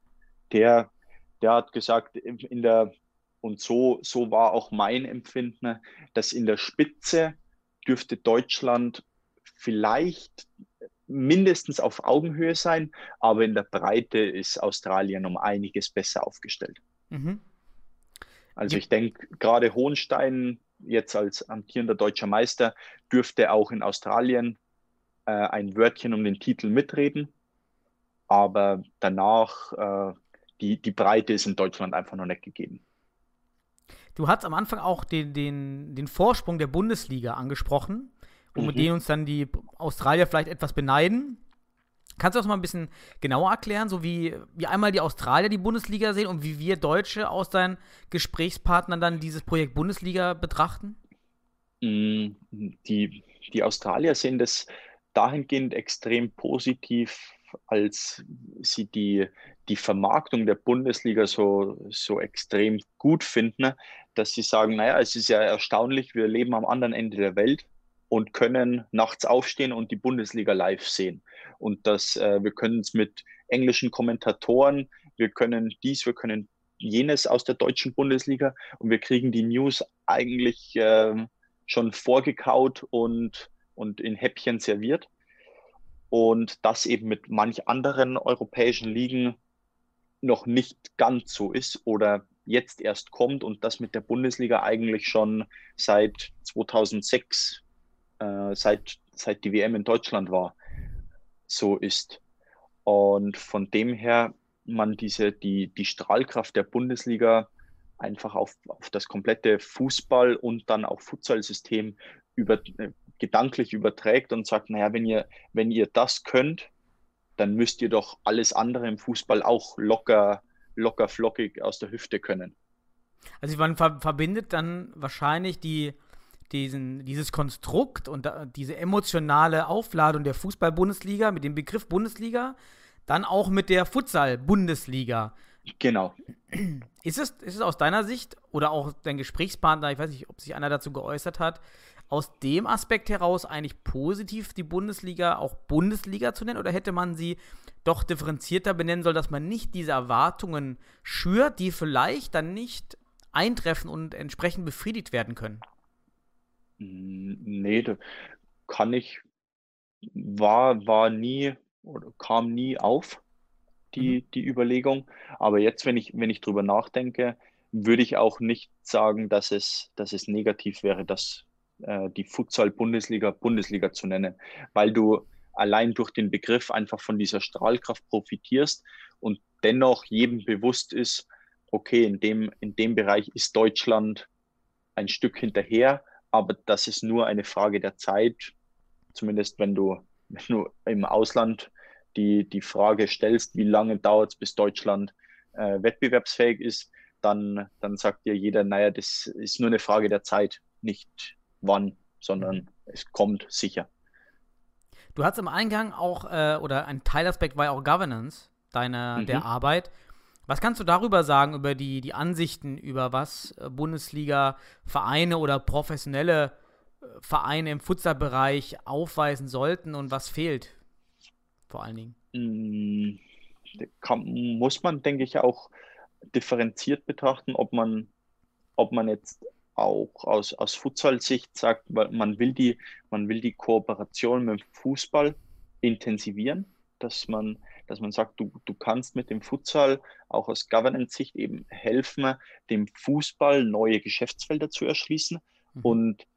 Der Der hat gesagt, in der, und so, so war auch mein Empfinden, dass in der Spitze dürfte Deutschland vielleicht mindestens auf Augenhöhe sein, aber in der Breite ist Australien um einiges besser aufgestellt. Mhm. Also ja. Ich denke, gerade Hohenstein, jetzt als amtierender deutscher Meister, dürfte auch in Australien äh, ein Wörtchen um den Titel mitreden, aber danach... Äh, Die, die Breite ist in Deutschland einfach noch nicht gegeben. Du hast am Anfang auch den, den, den Vorsprung der Bundesliga angesprochen, um Mhm. mit denen uns dann die Australier vielleicht etwas beneiden. Kannst du das mal ein bisschen genauer erklären, so wie, wie einmal die Australier die Bundesliga sehen und wie wir Deutsche aus deinen Gesprächspartnern dann dieses Projekt Bundesliga betrachten? Mm, Die, die Australier sehen das dahingehend extrem positiv, als sie die, die Vermarktung der Bundesliga so, so extrem gut finden, dass sie sagen, naja, es ist ja erstaunlich, wir leben am anderen Ende der Welt und können nachts aufstehen und die Bundesliga live sehen. Und dass äh, wir können es mit englischen Kommentatoren, wir können dies, wir können jenes aus der deutschen Bundesliga und wir kriegen die News eigentlich ähm, schon vorgekaut und, und in Häppchen serviert. Und das eben mit manch anderen europäischen Ligen noch nicht ganz so ist oder jetzt erst kommt und das mit der Bundesliga eigentlich schon seit zweitausendsechs, äh, seit, seit die W M in Deutschland war, so ist. Und von dem her man diese, die, die Strahlkraft der Bundesliga einfach auf, auf das komplette Fußball- und dann auch Futsal-System über, äh, gedanklich überträgt und sagt, naja, wenn ihr, wenn ihr das könnt, dann müsst ihr doch alles andere im Fußball auch locker, locker flockig aus der Hüfte können. Also man ver verbindet dann wahrscheinlich die, diesen, dieses Konstrukt und da, diese emotionale Aufladung der Fußball-Bundesliga mit dem Begriff Bundesliga dann auch mit der Futsal-Bundesliga. Genau. Ist es, ist es aus deiner Sicht oder auch dein Gesprächspartner, ich weiß nicht, ob sich einer dazu geäußert hat, aus dem Aspekt heraus eigentlich positiv die Bundesliga auch Bundesliga zu nennen oder hätte man sie doch differenzierter benennen sollen, dass man nicht diese Erwartungen schürt, die vielleicht dann nicht eintreffen und entsprechend befriedigt werden können? Nee, da kann ich, war, war nie oder kam nie auf, die, die Überlegung. Aber jetzt, wenn ich, wenn ich drüber nachdenke, würde ich auch nicht sagen, dass es, dass es negativ wäre, dass äh, die Futsal-Bundesliga Bundesliga zu nennen, weil du allein durch den Begriff einfach von dieser Strahlkraft profitierst und dennoch jedem bewusst ist, okay, in dem, in dem Bereich ist Deutschland ein Stück hinterher, aber das ist nur eine Frage der Zeit, zumindest wenn du, wenn du im Ausland die, die Frage stellst, wie lange dauert es, bis Deutschland äh, wettbewerbsfähig ist, dann, dann sagt dir jeder, naja, das ist nur eine Frage der Zeit, nicht wann, sondern es kommt sicher. Du hast im Eingang auch, äh, oder ein Teilaspekt war ja auch Governance deiner, Mhm. der Arbeit. Was kannst du darüber sagen, über die, die Ansichten, über was äh, Bundesliga-Vereine oder professionelle äh, Vereine im Futsalbereich aufweisen sollten und was fehlt? Vor allen Dingen. Mm, Kann, muss man, denke ich, auch differenziert betrachten, ob man, ob man jetzt auch aus, aus Futsal-Sicht sagt, weil man will die, man will die Kooperation mit dem Fußball intensivieren, dass man, dass man sagt, du, du kannst mit dem Futsal auch aus Governance-Sicht eben helfen, dem Fußball neue Geschäftsfelder zu erschließen Mhm. und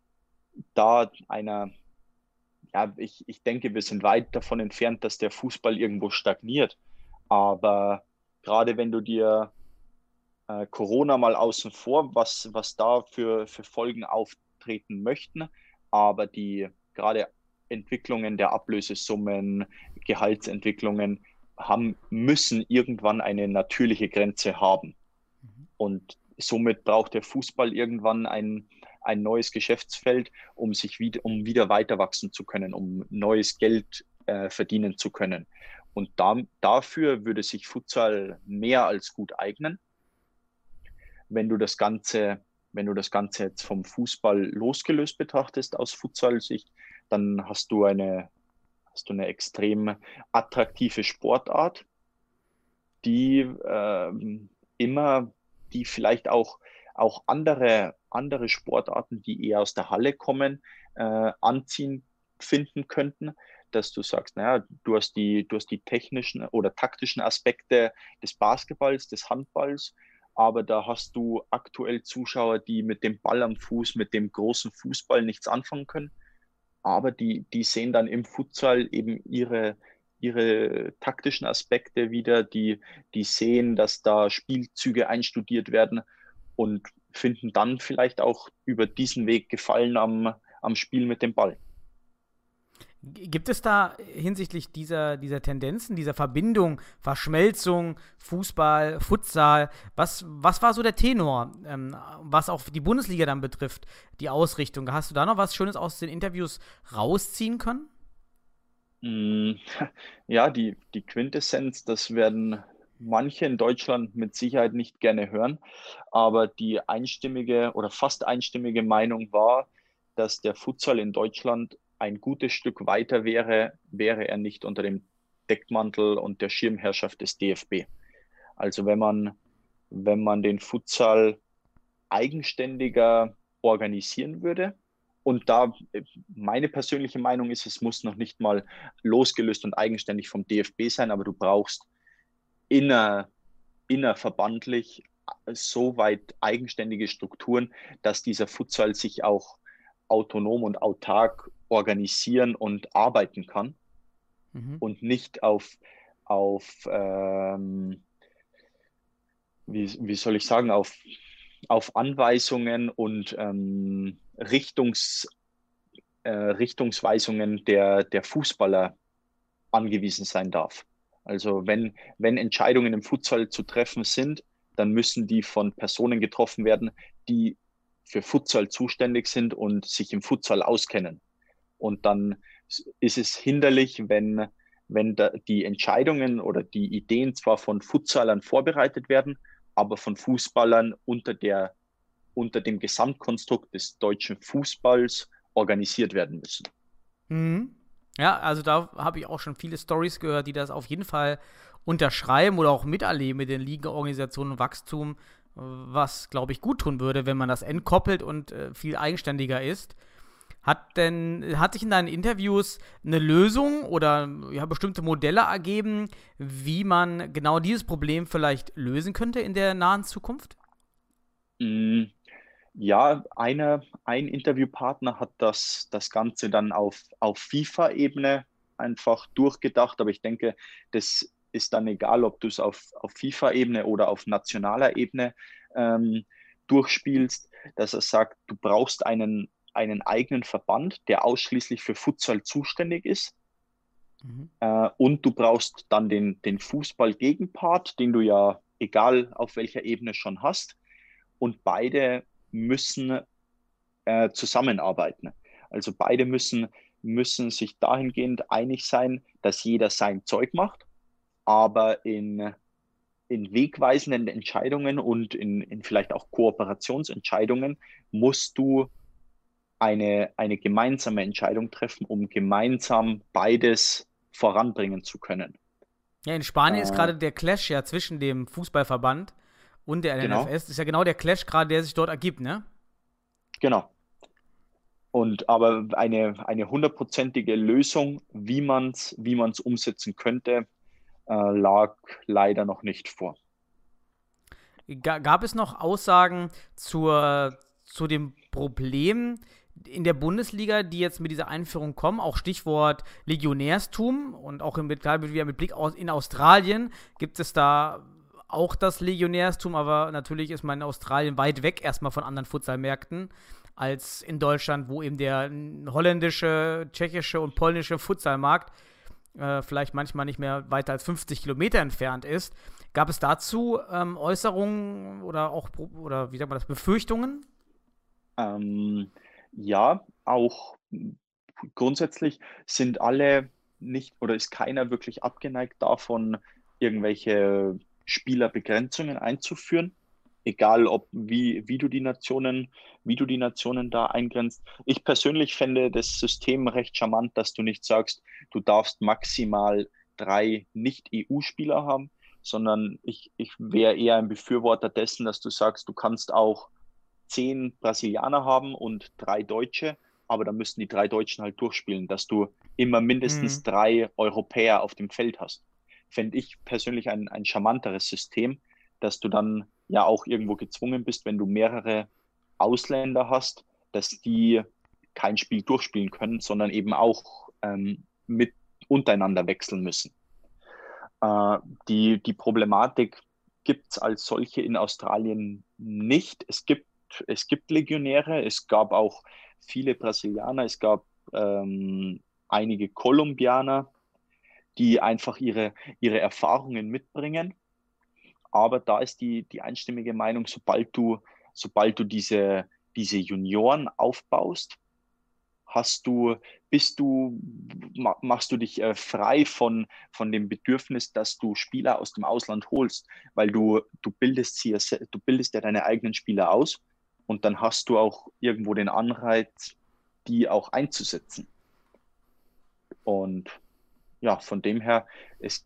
da einer, ja, ich, ich denke, wir sind weit davon entfernt, dass der Fußball irgendwo stagniert, aber gerade wenn du dir äh, Corona mal außen vor, was, was da für, für Folgen auftreten möchten, aber die gerade Entwicklungen der Ablösesummen, Gehaltsentwicklungen haben, müssen irgendwann eine natürliche Grenze haben. Und somit braucht der Fußball irgendwann ein, ein neues Geschäftsfeld, um sich wieder, um wieder weiter wachsen zu können, um neues Geld äh, verdienen zu können. Und da, dafür würde sich Futsal mehr als gut eignen. Wenn du das Ganze, wenn du das Ganze jetzt vom Fußball losgelöst betrachtest aus Futsal-Sicht, dann hast du eine, hast du eine extrem attraktive Sportart, die ähm, immer, die vielleicht auch, auch andere, andere Sportarten, die eher aus der Halle kommen, äh, anziehen finden könnten, dass du sagst, naja, du hast die, du hast die technischen oder taktischen Aspekte des Basketballs, des Handballs, aber da hast du aktuell Zuschauer, die mit dem Ball am Fuß, mit dem großen Fußball nichts anfangen können, aber die, die sehen dann im Futsal eben ihre, ihre taktischen Aspekte wieder, die, die sehen, dass da Spielzüge einstudiert werden und finden dann vielleicht auch über diesen Weg Gefallen am, am Spiel mit dem Ball. Gibt es da hinsichtlich dieser, dieser Tendenzen, dieser Verbindung, Verschmelzung, Fußball, Futsal, was, was war so der Tenor, ähm, was auch die Bundesliga dann betrifft, die Ausrichtung? Hast du da noch was Schönes aus den Interviews rausziehen können? Ja, die, die Quintessenz, das werden manche in Deutschland mit Sicherheit nicht gerne hören, aber die einstimmige oder fast einstimmige Meinung war, dass der Futsal in Deutschland ein gutes Stück weiter wäre, wäre er nicht unter dem Deckmantel und der Schirmherrschaft des D F B. Also wenn man, wenn man den Futsal eigenständiger organisieren würde, und da meine persönliche Meinung ist, es muss noch nicht mal losgelöst und eigenständig vom D F B sein, aber du brauchst inner, innerverbandlich so weit eigenständige Strukturen, dass dieser Futsal sich auch autonom und autark organisieren und arbeiten kann mhm. und nicht auf, auf ähm, wie, wie soll ich sagen, auf, auf Anweisungen und ähm, Richtungs, äh, Richtungsweisungen der, der Fußballer angewiesen sein darf. Also wenn, wenn Entscheidungen im Futsal zu treffen sind, dann müssen die von Personen getroffen werden, die für Futsal zuständig sind und sich im Futsal auskennen. Und dann ist es hinderlich, wenn, wenn da die Entscheidungen oder die Ideen zwar von Futsalern vorbereitet werden, aber von Fußballern unter, der, unter dem Gesamtkonstrukt des deutschen Fußballs organisiert werden müssen. Mhm. Ja, also da habe ich auch schon viele Storys gehört, die das auf jeden Fall unterschreiben oder auch miterleben mit den Ligenorganisationen und Wachstum, was, glaube ich, gut tun würde, wenn man das entkoppelt und äh, viel eigenständiger ist. Hat denn, hat sich in deinen Interviews eine Lösung oder ja, bestimmte Modelle ergeben, wie man genau dieses Problem vielleicht lösen könnte in der nahen Zukunft? Ja, eine, ein Interviewpartner hat das, das Ganze dann auf, auf FIFA-Ebene einfach durchgedacht, aber ich denke, das ist dann egal, ob du es auf, auf FIFA-Ebene oder auf nationaler Ebene ähm, durchspielst, dass er sagt, du brauchst einen einen eigenen Verband, der ausschließlich für Futsal zuständig ist. Mhm. Äh, und du brauchst dann den, den Fußball-Gegenpart, den du ja, egal auf welcher Ebene, schon hast. Und beide müssen äh, zusammenarbeiten. Also beide müssen, müssen sich dahingehend einig sein, dass jeder sein Zeug macht, aber in, in wegweisenden Entscheidungen und in, in vielleicht auch Kooperationsentscheidungen musst du Eine, eine gemeinsame Entscheidung treffen, um gemeinsam beides voranbringen zu können. Ja, in Spanien äh, ist gerade der Clash ja zwischen dem Fußballverband und der genau. N F S. Das ist ja genau der Clash gerade, der sich dort ergibt, ne? Genau. Und aber eine, eine hundertprozentige Lösung, wie man es wie man's umsetzen könnte, äh, lag leider noch nicht vor. Gab es noch Aussagen zur, zu dem Problem in der Bundesliga, die jetzt mit dieser Einführung kommen, auch Stichwort Legionärstum und auch mit, wieder mit Blick aus, in Australien gibt es da auch das Legionärstum, aber natürlich ist man in Australien weit weg erstmal von anderen Futsalmärkten als in Deutschland, wo eben der holländische, tschechische und polnische Futsalmarkt äh, vielleicht manchmal nicht mehr weiter als fünfzig Kilometer entfernt ist. Gab es dazu ähm, Äußerungen oder auch, oder wie sagt man das, Befürchtungen? Ähm, ja, auch grundsätzlich sind alle nicht oder ist keiner wirklich abgeneigt davon, irgendwelche Spielerbegrenzungen einzuführen. Egal, ob wie, wie du die Nationen, wie du die Nationen da eingrenzt. Ich persönlich fände das System recht charmant, dass du nicht sagst, du darfst maximal drei Nicht-E U-Spieler haben, sondern ich, ich wäre eher ein Befürworter dessen, dass du sagst, du kannst auch zehn Brasilianer haben und drei Deutsche, aber dann müssten die drei Deutschen halt durchspielen, dass du immer mindestens mhm. drei Europäer auf dem Feld hast. Fände ich persönlich ein, ein charmanteres System, dass du dann ja auch irgendwo gezwungen bist, wenn du mehrere Ausländer hast, dass die kein Spiel durchspielen können, sondern eben auch ähm, mit untereinander wechseln müssen. Äh, die, die Problematik gibt es als solche in Australien nicht. Es gibt gibt, es gibt Legionäre, es gab auch viele Brasilianer, es gab ähm, einige Kolumbianer, die einfach ihre, ihre Erfahrungen mitbringen. Aber da ist die, die einstimmige Meinung, sobald du, sobald du diese, diese Junioren aufbaust, hast du, bist du, machst du dich äh, frei von, von dem Bedürfnis, dass du Spieler aus dem Ausland holst, weil du, du bildest sie, du bildest ja deine eigenen Spieler aus und dann hast du auch irgendwo den Anreiz, die auch einzusetzen. Und ja, von dem her, es,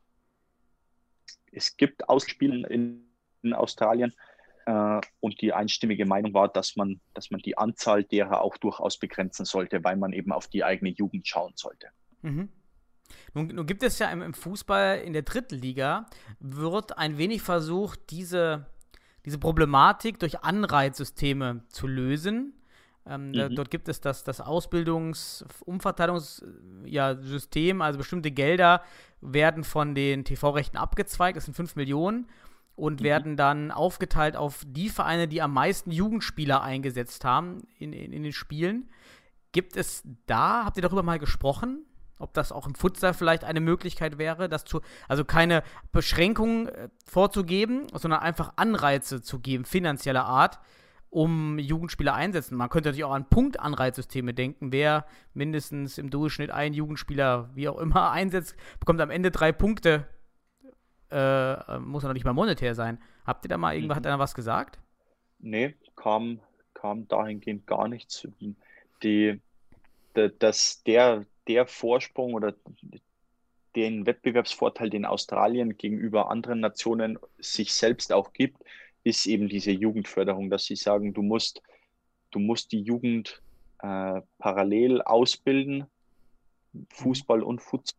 es gibt Ausspielen in, in Australien, und die einstimmige Meinung war, dass man, dass man die Anzahl derer auch durchaus begrenzen sollte, weil man eben auf die eigene Jugend schauen sollte. Mhm. Nun, nun gibt es ja im, im Fußball in der dritten Liga, wird ein wenig versucht, diese, diese Problematik durch Anreizsysteme zu lösen. Ähm, mhm. da, dort gibt es das, das Ausbildungs-Umverteilungssystem, ja, also bestimmte Gelder werden von den T V-Rechten abgezweigt, das sind fünf Millionen. Und mhm. werden dann aufgeteilt auf die Vereine, die am meisten Jugendspieler eingesetzt haben in, in, in den Spielen. Gibt es da, habt ihr darüber mal gesprochen, ob das auch im Futsal vielleicht eine Möglichkeit wäre, das zu, also keine Beschränkungen äh, vorzugeben, sondern einfach Anreize zu geben, finanzieller Art, um Jugendspieler einsetzen. Man könnte natürlich auch an Punktanreizsysteme denken. Wer mindestens im Durchschnitt einen Jugendspieler, wie auch immer, einsetzt, bekommt am Ende drei Punkte. Äh, muss ja noch nicht mal monetär sein. Habt ihr da mal irgendwas, hat einer was gesagt? Nee, kam, kam dahingehend gar nichts. Die, de, dass der, der Vorsprung oder den Wettbewerbsvorteil, den Australien gegenüber anderen Nationen sich selbst auch gibt, ist eben diese Jugendförderung, dass sie sagen, du musst, du musst die Jugend äh, parallel ausbilden, Fußball und Futsal,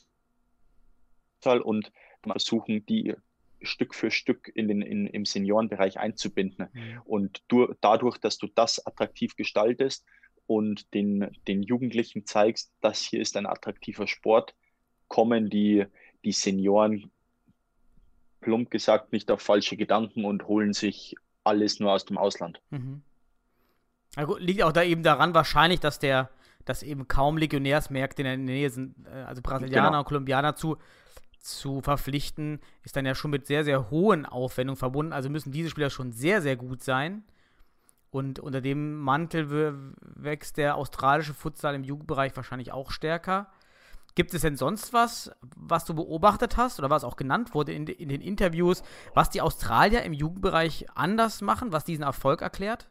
und versuchen, die Stück für Stück in den, in, im Seniorenbereich einzubinden. Mhm. Und du, dadurch, dass du das attraktiv gestaltest und den, den Jugendlichen zeigst, das hier ist ein attraktiver Sport, kommen die, die Senioren, plump gesagt, nicht auf falsche Gedanken und holen sich alles nur aus dem Ausland. Mhm. Also liegt auch da eben daran wahrscheinlich, dass der, dass eben kaum Legionärsmärkte in der Nähe sind, also Brasilianer genau. und Kolumbianer zu zu verpflichten, ist dann ja schon mit sehr, sehr hohen Aufwendungen verbunden. Also müssen diese Spieler schon sehr, sehr gut sein. Und unter dem Mantel w- wächst der australische Futsal im Jugendbereich wahrscheinlich auch stärker. Gibt es denn sonst was, was du beobachtet hast oder was auch genannt wurde in, de- in den Interviews, was die Australier im Jugendbereich anders machen, was diesen Erfolg erklärt?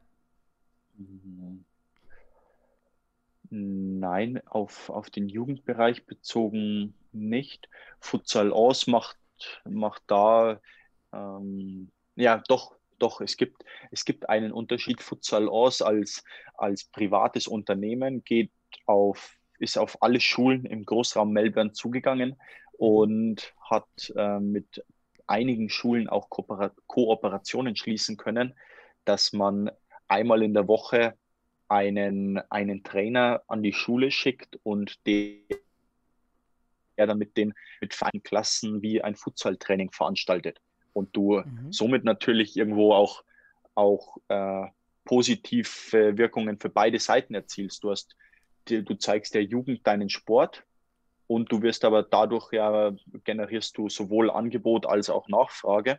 Nein, auf, auf den Jugendbereich bezogen nicht. Futsal Aus macht, macht da, ähm, ja doch, doch, es gibt, es gibt einen Unterschied. Futsal Aus als, als privates Unternehmen geht auf, ist auf alle Schulen im Großraum Melbourne zugegangen und hat äh, mit einigen Schulen auch Kooper- Kooperationen schließen können, dass man einmal in der Woche einen, einen Trainer an die Schule schickt und der dann mit den mit feinen Klassen wie ein Futsal-Training veranstaltet. Und du mhm. somit natürlich irgendwo auch, auch äh, positive Wirkungen für beide Seiten erzielst. Du hast, du zeigst der Jugend deinen Sport und du wirst aber dadurch ja generierst du sowohl Angebot als auch Nachfrage.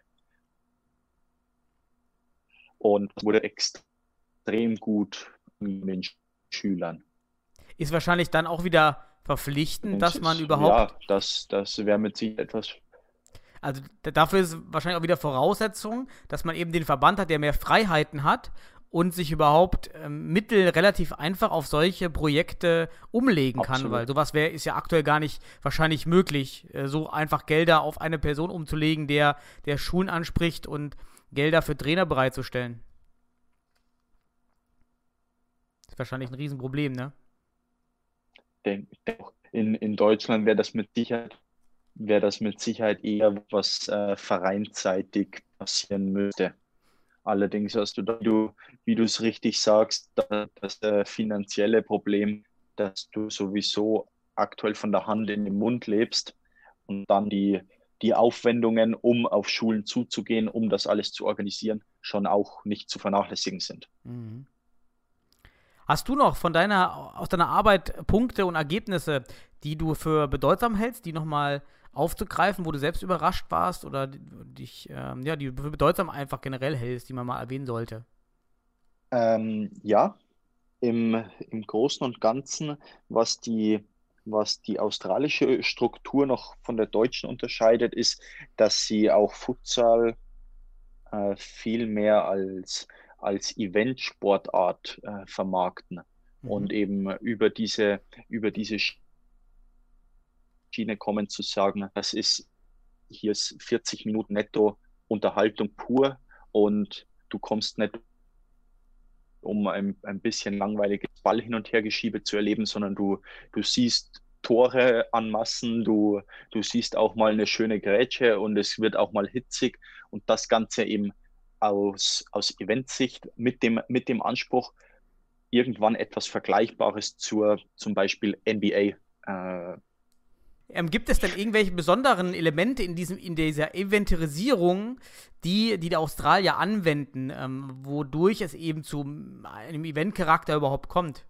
Und das wurde extrem gut mit den Schülern. Ist wahrscheinlich dann auch wieder verpflichtend, dass man überhaupt... Ja, das, das wäre mit sich etwas... Also dafür ist wahrscheinlich auch wieder Voraussetzung, dass man eben den Verband hat, der mehr Freiheiten hat und sich überhaupt ähm, Mittel relativ einfach auf solche Projekte umlegen kann, Absolut. Weil sowas wäre ist ja aktuell gar nicht wahrscheinlich möglich, äh, so einfach Gelder auf eine Person umzulegen, der, der Schulen anspricht und Gelder für Trainer bereitzustellen. Das ist wahrscheinlich ein Riesenproblem, ne? In, in Deutschland wäre das mit Sicherheit wäre das mit Sicherheit eher was äh, vereinsseitig passieren müsste. Allerdings hast du da, wie du, wie du es richtig sagst, da, das äh, finanzielle Problem, dass du sowieso aktuell von der Hand in den Mund lebst und dann die, die Aufwendungen, um auf Schulen zuzugehen, um das alles zu organisieren, schon auch nicht zu vernachlässigen sind. Mhm. Hast du noch von deiner, aus deiner Arbeit Punkte und Ergebnisse, die du für bedeutsam hältst, die nochmal aufzugreifen, wo du selbst überrascht warst oder dich, ähm, ja, die du für bedeutsam einfach generell hältst, die man mal erwähnen sollte? Ähm, ja, im, im Großen und Ganzen, was die, was die australische Struktur noch von der deutschen unterscheidet, ist, dass sie auch Futsal äh, viel mehr als als Eventsportart äh, vermarkten Mhm. und eben über diese, über diese Schiene kommen zu sagen, das ist, hier ist vierzig Minuten netto Unterhaltung pur und du kommst nicht, um ein, ein bisschen langweiliges Ball hin und her Geschiebe zu erleben, sondern du, du siehst Tore an Massen, du, du siehst auch mal eine schöne Grätsche und es wird auch mal hitzig und das Ganze eben aus, aus Eventsicht mit dem, mit dem Anspruch, irgendwann etwas Vergleichbares zur zum Beispiel N B A. Äh, Ähm, gibt es denn irgendwelche besonderen Elemente in diesem, in dieser Eventierisierung, die, die die Australier anwenden, ähm, wodurch es eben zu einem Eventcharakter überhaupt kommt?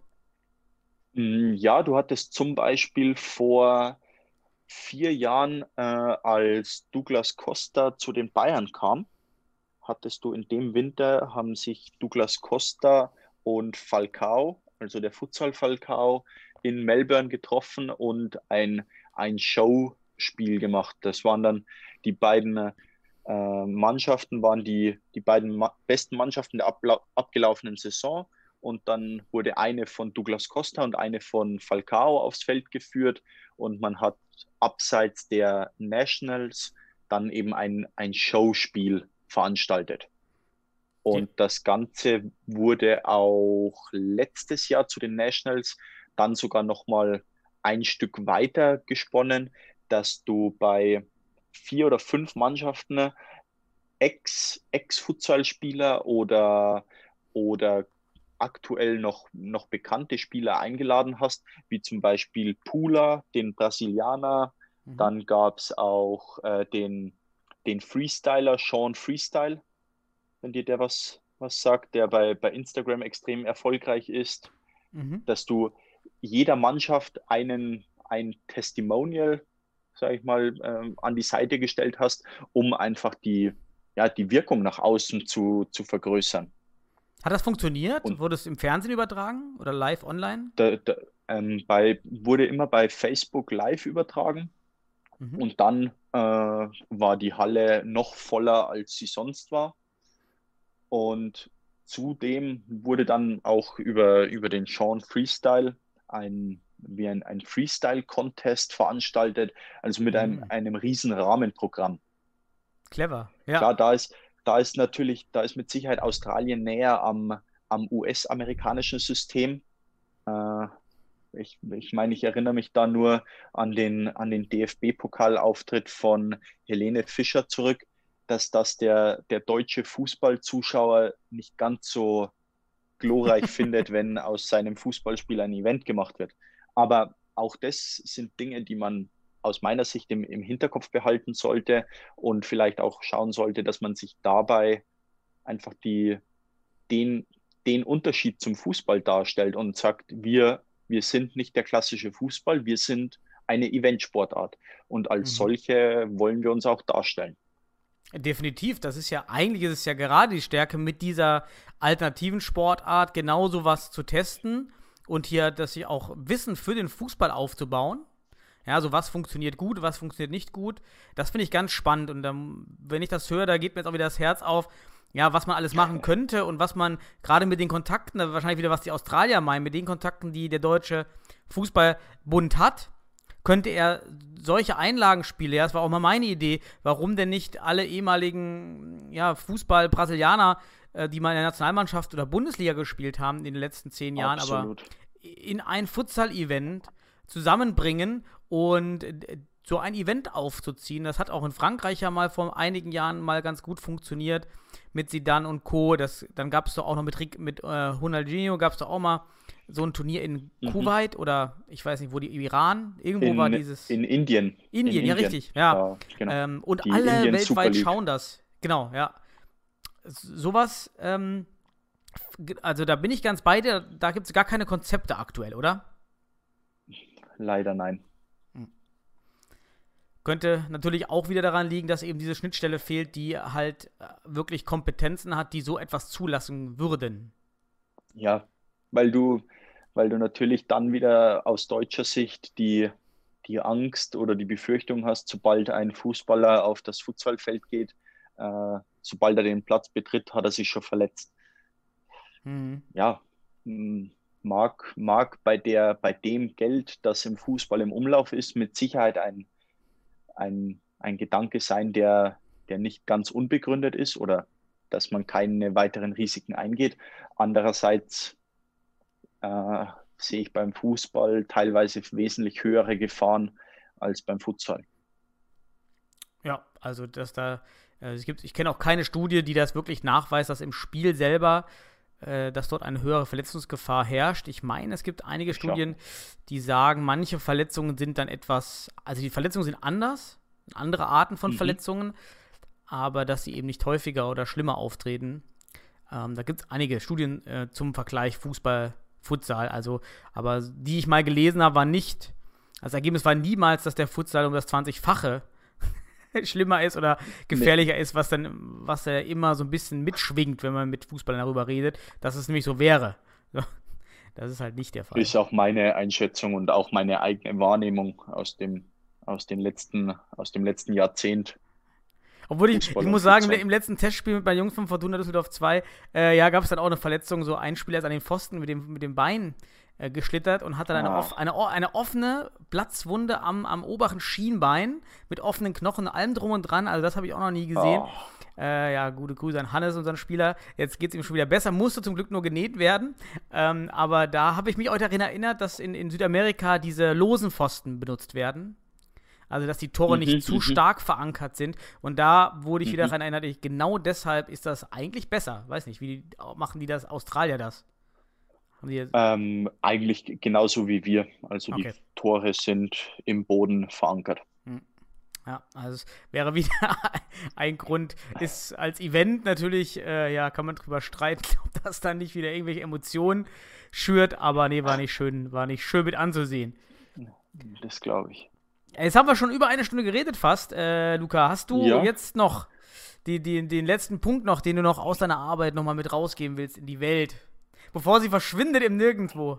Ja, du hattest zum Beispiel vor vier Jahren, äh, als Douglas Costa zu den Bayern kam, hattest du in dem Winter, haben sich Douglas Costa und Falcao, also der Futsal Falcao, in Melbourne getroffen und ein, ein Showspiel gemacht. Das waren dann die beiden äh, Mannschaften, waren die, die beiden ma- besten Mannschaften der abla- abgelaufenen Saison. Und dann wurde eine von Douglas Costa und eine von Falcao aufs Feld geführt. Und man hat abseits der Nationals dann eben ein, ein Showspiel veranstaltet. Und das Ganze wurde auch letztes Jahr zu den Nationals dann sogar nochmal ein Stück weiter gesponnen, dass du bei vier oder fünf Mannschaften Ex, Ex-Futsal-Spieler oder, oder aktuell noch, noch bekannte Spieler eingeladen hast, wie zum Beispiel Pula, den Brasilianer. Mhm. Dann gab es auch äh, den, den Freestyler Sean Freestyle, wenn dir der was, was sagt, der bei, bei Instagram extrem erfolgreich ist, Mhm. dass du jeder Mannschaft einen, ein Testimonial, sage ich mal, ähm, an die Seite gestellt hast, um einfach die, ja, die Wirkung nach außen zu, zu vergrößern. Hat das funktioniert? Und- Wurde es im Fernsehen übertragen oder live online? Da, da, ähm, bei, wurde immer bei Facebook live übertragen. Mhm. Und dann äh, war die Halle noch voller, als sie sonst war. Und zudem wurde dann auch über, über den Sean Freestyle ein, wie ein, ein Freestyle-Contest veranstaltet, also mit einem, Mhm. einem riesen Rahmenprogramm. Clever. Ja. Klar, da ist, da ist natürlich, da ist mit Sicherheit Australien näher am, am U S-amerikanischen System. Äh, ich, ich meine, ich erinnere mich da nur an den, an den D F B-Pokalauftritt von Helene Fischer zurück, dass das der, der deutsche Fußballzuschauer nicht ganz so glorreich findet, wenn aus seinem Fußballspiel ein Event gemacht wird. Aber auch das sind Dinge, die man aus meiner Sicht im, im Hinterkopf behalten sollte und vielleicht auch schauen sollte, dass man sich dabei einfach die, den, den Unterschied zum Fußball darstellt und sagt, wir, wir sind nicht der klassische Fußball, wir sind eine Eventsportart. Und als Mhm. solche wollen wir uns auch darstellen. Definitiv, das ist ja, eigentlich ist es ja gerade die Stärke, mit dieser alternativen Sportart genau sowas zu testen und hier, dass sie auch Wissen für den Fußball aufzubauen. Ja, so was funktioniert gut, was funktioniert nicht gut. Das finde ich ganz spannend und ähm, wenn ich das höre, da geht mir jetzt auch wieder das Herz auf, ja, was man alles machen könnte und was man gerade mit den Kontakten, da wahrscheinlich wieder, was die Australier meinen, mit den Kontakten, die der Deutsche Fußballbund hat, könnte er solche Einlagenspiele, ja, das war auch mal meine Idee, warum denn nicht alle ehemaligen ja, Fußball-Brasilianer, äh, die mal in der Nationalmannschaft oder Bundesliga gespielt haben in den letzten zehn Jahren, Absolut. aber in ein Futsal-Event zusammenbringen und so ein Event aufzuziehen. Das hat auch in Frankreich ja mal vor einigen Jahren mal ganz gut funktioniert mit Zidane und Co. Das, dann gab es doch auch noch mit, mit äh, Ronaldinho, gab es doch auch mal so ein Turnier in mhm. Kuwait oder ich weiß nicht, wo die, Iran, irgendwo in, war dieses... In Indien. Indien, in ja Indien. richtig, ja. ja genau. ähm, und die alle Indien weltweit schauen das. Genau, ja. Sowas, ähm, also da bin ich ganz bei dir, da gibt es gar keine Konzepte aktuell, oder? Leider nein. Könnte natürlich auch wieder daran liegen, dass eben diese Schnittstelle fehlt, die halt wirklich Kompetenzen hat, die so etwas zulassen würden. Ja, weil du, weil du natürlich dann wieder aus deutscher Sicht die, die Angst oder die Befürchtung hast, sobald ein Fußballer auf das Futsalfeld geht, äh, sobald er den Platz betritt, hat er sich schon verletzt. Mhm. Ja, mag, mag bei, der, bei dem Geld, das im Fußball im Umlauf ist, mit Sicherheit ein Ein, ein Gedanke sein, der, der nicht ganz unbegründet ist oder dass man keine weiteren Risiken eingeht. Andererseits äh, sehe ich beim Fußball teilweise wesentlich höhere Gefahren als beim Futsal. Ja, also dass da, äh, es gibt, ich kenne auch keine Studie, die das wirklich nachweist, dass im Spiel selber, äh, dass dort eine höhere Verletzungsgefahr herrscht. Ich meine, es gibt einige Ich Studien, auch. die sagen, manche Verletzungen sind dann etwas, also die Verletzungen sind anders, andere Arten von Mhm. Verletzungen, aber dass sie eben nicht häufiger oder schlimmer auftreten. Ähm, da gibt es einige Studien äh, zum Vergleich Fußball, Futsal, also, aber die ich mal gelesen habe, war nicht, das Ergebnis war niemals, dass der Futsal um das zwanzigfache schlimmer ist oder gefährlicher nee. ist, was dann, was ja immer so ein bisschen mitschwingt, wenn man mit Fußballern darüber redet, dass es nämlich so wäre. Das ist halt nicht der Fall. Ist auch meine Einschätzung und auch meine eigene Wahrnehmung aus dem, aus den letzten, aus dem letzten Jahrzehnt. Obwohl ich, ich muss sagen, im letzten Testspiel bei Jungs von Fortuna Düsseldorf zwei, äh, ja, gab es dann auch eine Verletzung, so ein Spieler ist an den Pfosten mit dem, mit dem Bein äh, geschlittert und hatte dann Ah. eine, off, eine, eine offene Platzwunde am, am oberen Schienbein mit offenen Knochen, allem drum und dran, also das habe ich auch noch nie gesehen. Oh. Äh, ja, gute Grüße an Hannes, unseren Spieler. Jetzt geht es ihm schon wieder besser, musste zum Glück nur genäht werden. Ähm, aber da habe ich mich auch daran erinnert, dass in, in Südamerika diese losen Pfosten benutzt werden. Also, dass die Tore Mhm, nicht zu mhm. stark verankert sind. Und da wurde ich wieder Mhm. daran erinnert, ich, genau deshalb ist das eigentlich besser. Weiß nicht, wie die, machen die das, Australier das? Haben die, Ähm, eigentlich genauso wie wir. Also Okay. die Tore sind im Boden verankert. ja, also es wäre wieder ein Grund, ist als Event natürlich, äh, ja, kann man drüber streiten, ob das dann nicht wieder irgendwelche Emotionen schürt, aber nee, war nicht schön, war nicht schön mit anzusehen. Das glaube ich. Jetzt haben wir schon über eine Stunde geredet fast. Äh, Luca, hast du Ja. jetzt noch die, die, den letzten Punkt noch, den du noch aus deiner Arbeit nochmal mit rausgeben willst in die Welt? Bevor sie verschwindet im Nirgendwo.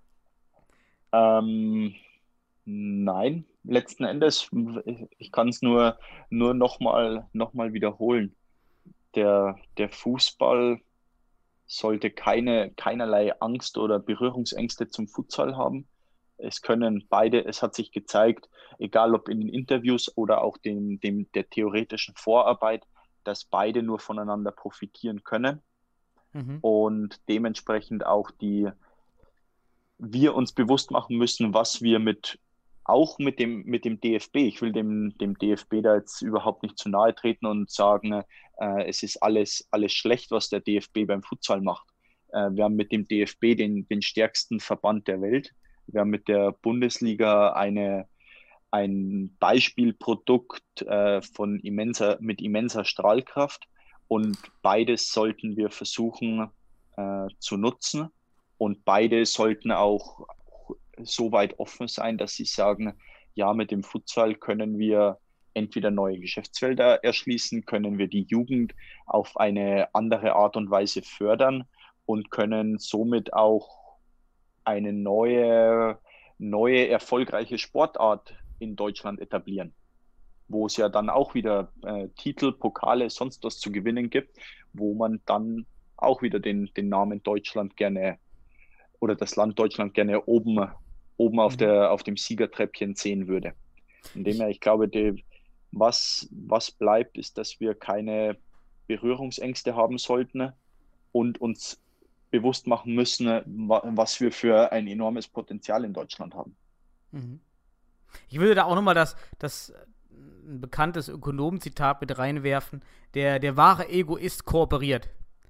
Ähm, nein, letzten Endes, ich kann es nur, nur nochmal noch mal wiederholen. Der, der Fußball sollte keine, keinerlei Angst oder Berührungsängste zum Futsal haben. Es können beide, es hat sich gezeigt, egal ob in den Interviews oder auch dem, dem, der theoretischen Vorarbeit, dass beide nur voneinander profitieren können Mhm. und dementsprechend auch die, wir uns bewusst machen müssen, was wir mit, auch mit dem, mit dem D F B, ich will dem, dem D F B da jetzt überhaupt nicht zu nahe treten und sagen, äh, es ist alles, alles schlecht, was der D F B beim Futsal macht. Äh, wir haben mit dem D F B den, den stärksten Verband der Welt. Wir haben mit der Bundesliga eine, ein Beispielprodukt äh, von immenser, mit immenser Strahlkraft und beides sollten wir versuchen äh, zu nutzen und beide sollten auch so weit offen sein, dass sie sagen, ja, mit dem Futsal können wir entweder neue Geschäftsfelder erschließen, können wir die Jugend auf eine andere Art und Weise fördern und können somit auch eine neue, neue erfolgreiche Sportart in Deutschland etablieren, wo es ja dann auch wieder äh, Titel, Pokale, sonst was zu gewinnen gibt, wo man dann auch wieder den, den Namen Deutschland gerne oder das Land Deutschland gerne oben, oben auf, Mhm. der, auf dem Siegertreppchen sehen würde. Von dem her, ich glaube, die, was, was bleibt, ist, dass wir keine Berührungsängste haben sollten und uns bewusst machen müssen, wa- was wir für ein enormes Potenzial in Deutschland haben. Mhm. Ich würde da auch nochmal das, das ein bekanntes Ökonomenzitat mit reinwerfen, der, der wahre Egoist kooperiert.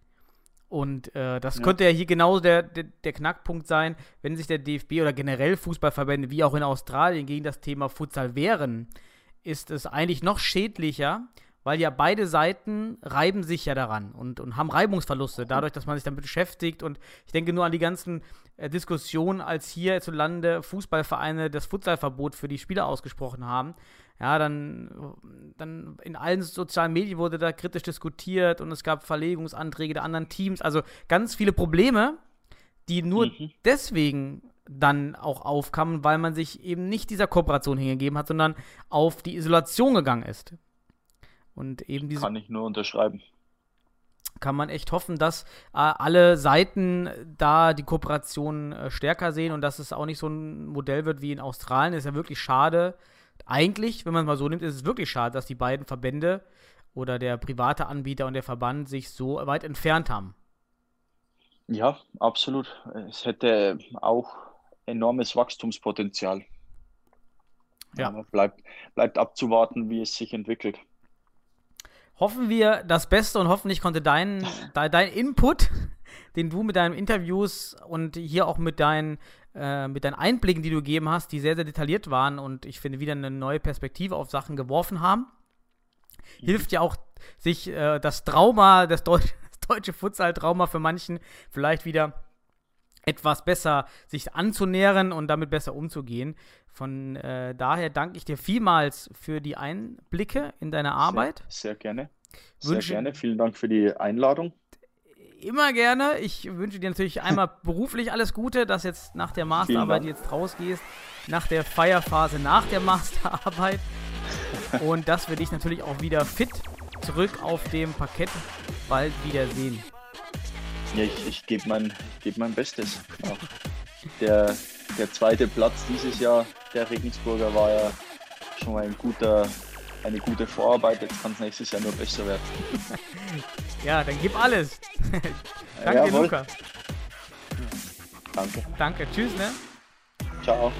Und äh, das ja. könnte ja hier genau der, der, der Knackpunkt sein, wenn sich der D F B oder generell Fußballverbände wie auch in Australien gegen das Thema Futsal wehren, ist es eigentlich noch schädlicher, weil ja beide Seiten reiben sich ja daran und, und haben Reibungsverluste, dadurch, dass man sich damit beschäftigt. Und ich denke nur an die ganzen äh, Diskussionen, als hier hierzulande Fußballvereine das Futsalverbot für die Spieler ausgesprochen haben. Ja, dann, dann in allen sozialen Medien wurde da kritisch diskutiert und es gab Verlegungsanträge der anderen Teams. Also ganz viele Probleme, die nur mhm. deswegen dann auch aufkamen, weil man sich eben nicht dieser Kooperation hingegeben hat, sondern auf die Isolation gegangen ist. Und eben diese kann ich nur unterschreiben. Kann man echt hoffen, dass äh, alle Seiten da die Kooperation äh, stärker sehen und dass es auch nicht so ein Modell wird wie in Australien. Das ist ja wirklich schade. Eigentlich, wenn man es mal so nimmt, ist es wirklich schade, dass die beiden Verbände oder der private Anbieter und der Verband sich so weit entfernt haben. Ja, absolut. Es hätte auch enormes Wachstumspotenzial. Ja. Aber bleibt, bleibt abzuwarten, wie es sich entwickelt. Hoffen wir das Beste und hoffentlich konnte dein, dein Input, den du mit deinen Interviews und hier auch mit deinen, äh, mit deinen Einblicken, die du gegeben hast, die sehr, sehr detailliert waren und ich finde wieder eine neue Perspektive auf Sachen geworfen haben, mhm. hilft ja auch, sich äh, das Trauma, das, Deu- das deutsche Futsal-Trauma für manchen vielleicht wieder etwas besser sich anzunähern und damit besser umzugehen. Von äh, daher danke ich dir vielmals für die Einblicke in deine Arbeit. Sehr, sehr gerne. Sehr wünsche, gerne. Vielen Dank für die Einladung. Immer gerne. Ich wünsche dir natürlich einmal beruflich alles Gute, dass jetzt nach der Masterarbeit jetzt rausgehst, nach der Feierphase nach der Masterarbeit und dass wir dich natürlich auch wieder fit zurück auf dem Parkett bald wiedersehen. Ja, ich, ich gebe mein, geb mein Bestes. Auch der, der zweite Platz dieses Jahr, der Regensburger, war ja schon mal ein guter, eine gute Vorarbeit. Jetzt kann es nächstes Jahr nur besser werden. Ja, dann gib alles. Danke, Jawohl. Luca. Danke. Danke. Tschüss, ne? Ciao.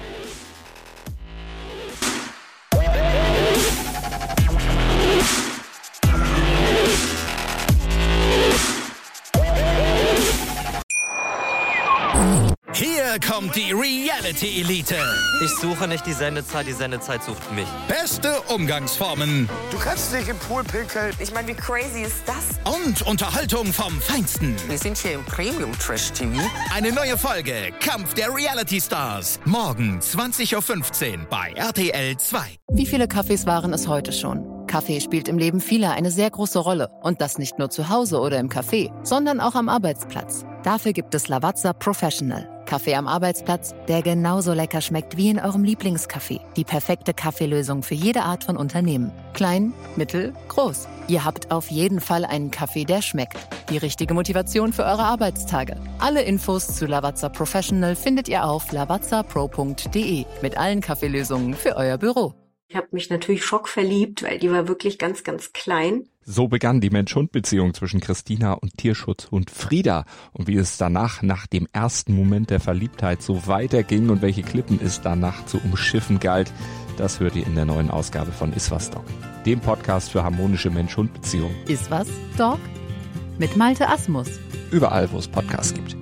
Hier kommt die Reality Elite. Ich suche nicht die Sendezeit, die Sendezeit sucht mich. Beste Umgangsformen Du kannst nicht im Pool pinkeln. Ich meine, wie crazy ist das? und Unterhaltung vom Feinsten. Wir sind hier im Premium Trash T V. Eine neue Folge Kampf der Reality Stars. Morgen zwanzig Uhr fünfzehn bei R T L zwei. Wie viele Kaffees waren es heute schon? Kaffee spielt im Leben vieler eine sehr große Rolle. Und das nicht nur zu Hause oder im Café, sondern auch am Arbeitsplatz. Dafür gibt es Lavazza Professional. Kaffee am Arbeitsplatz, der genauso lecker schmeckt wie in eurem Lieblingscafé. Die perfekte Kaffeelösung für jede Art von Unternehmen. Klein, mittel, groß. Ihr habt auf jeden Fall einen Kaffee, der schmeckt. Die richtige Motivation für eure Arbeitstage. Alle Infos zu Lavazza Professional findet ihr auf lavazza pro punkt de mit allen Kaffeelösungen für euer Büro. Ich habe mich natürlich schockverliebt, weil die war wirklich ganz, ganz klein. So begann die Mensch-Hund-Beziehung zwischen Christina und Tierschutzhund Frieda. Und wie es danach, nach dem ersten Moment der Verliebtheit, so weiterging und welche Klippen es danach zu umschiffen galt, das hört ihr in der neuen Ausgabe von Iswas Dog, dem Podcast für harmonische Mensch-Hund-Beziehungen. Iswas Dog? Mit Malte Asmus. Überall, wo es Podcasts gibt.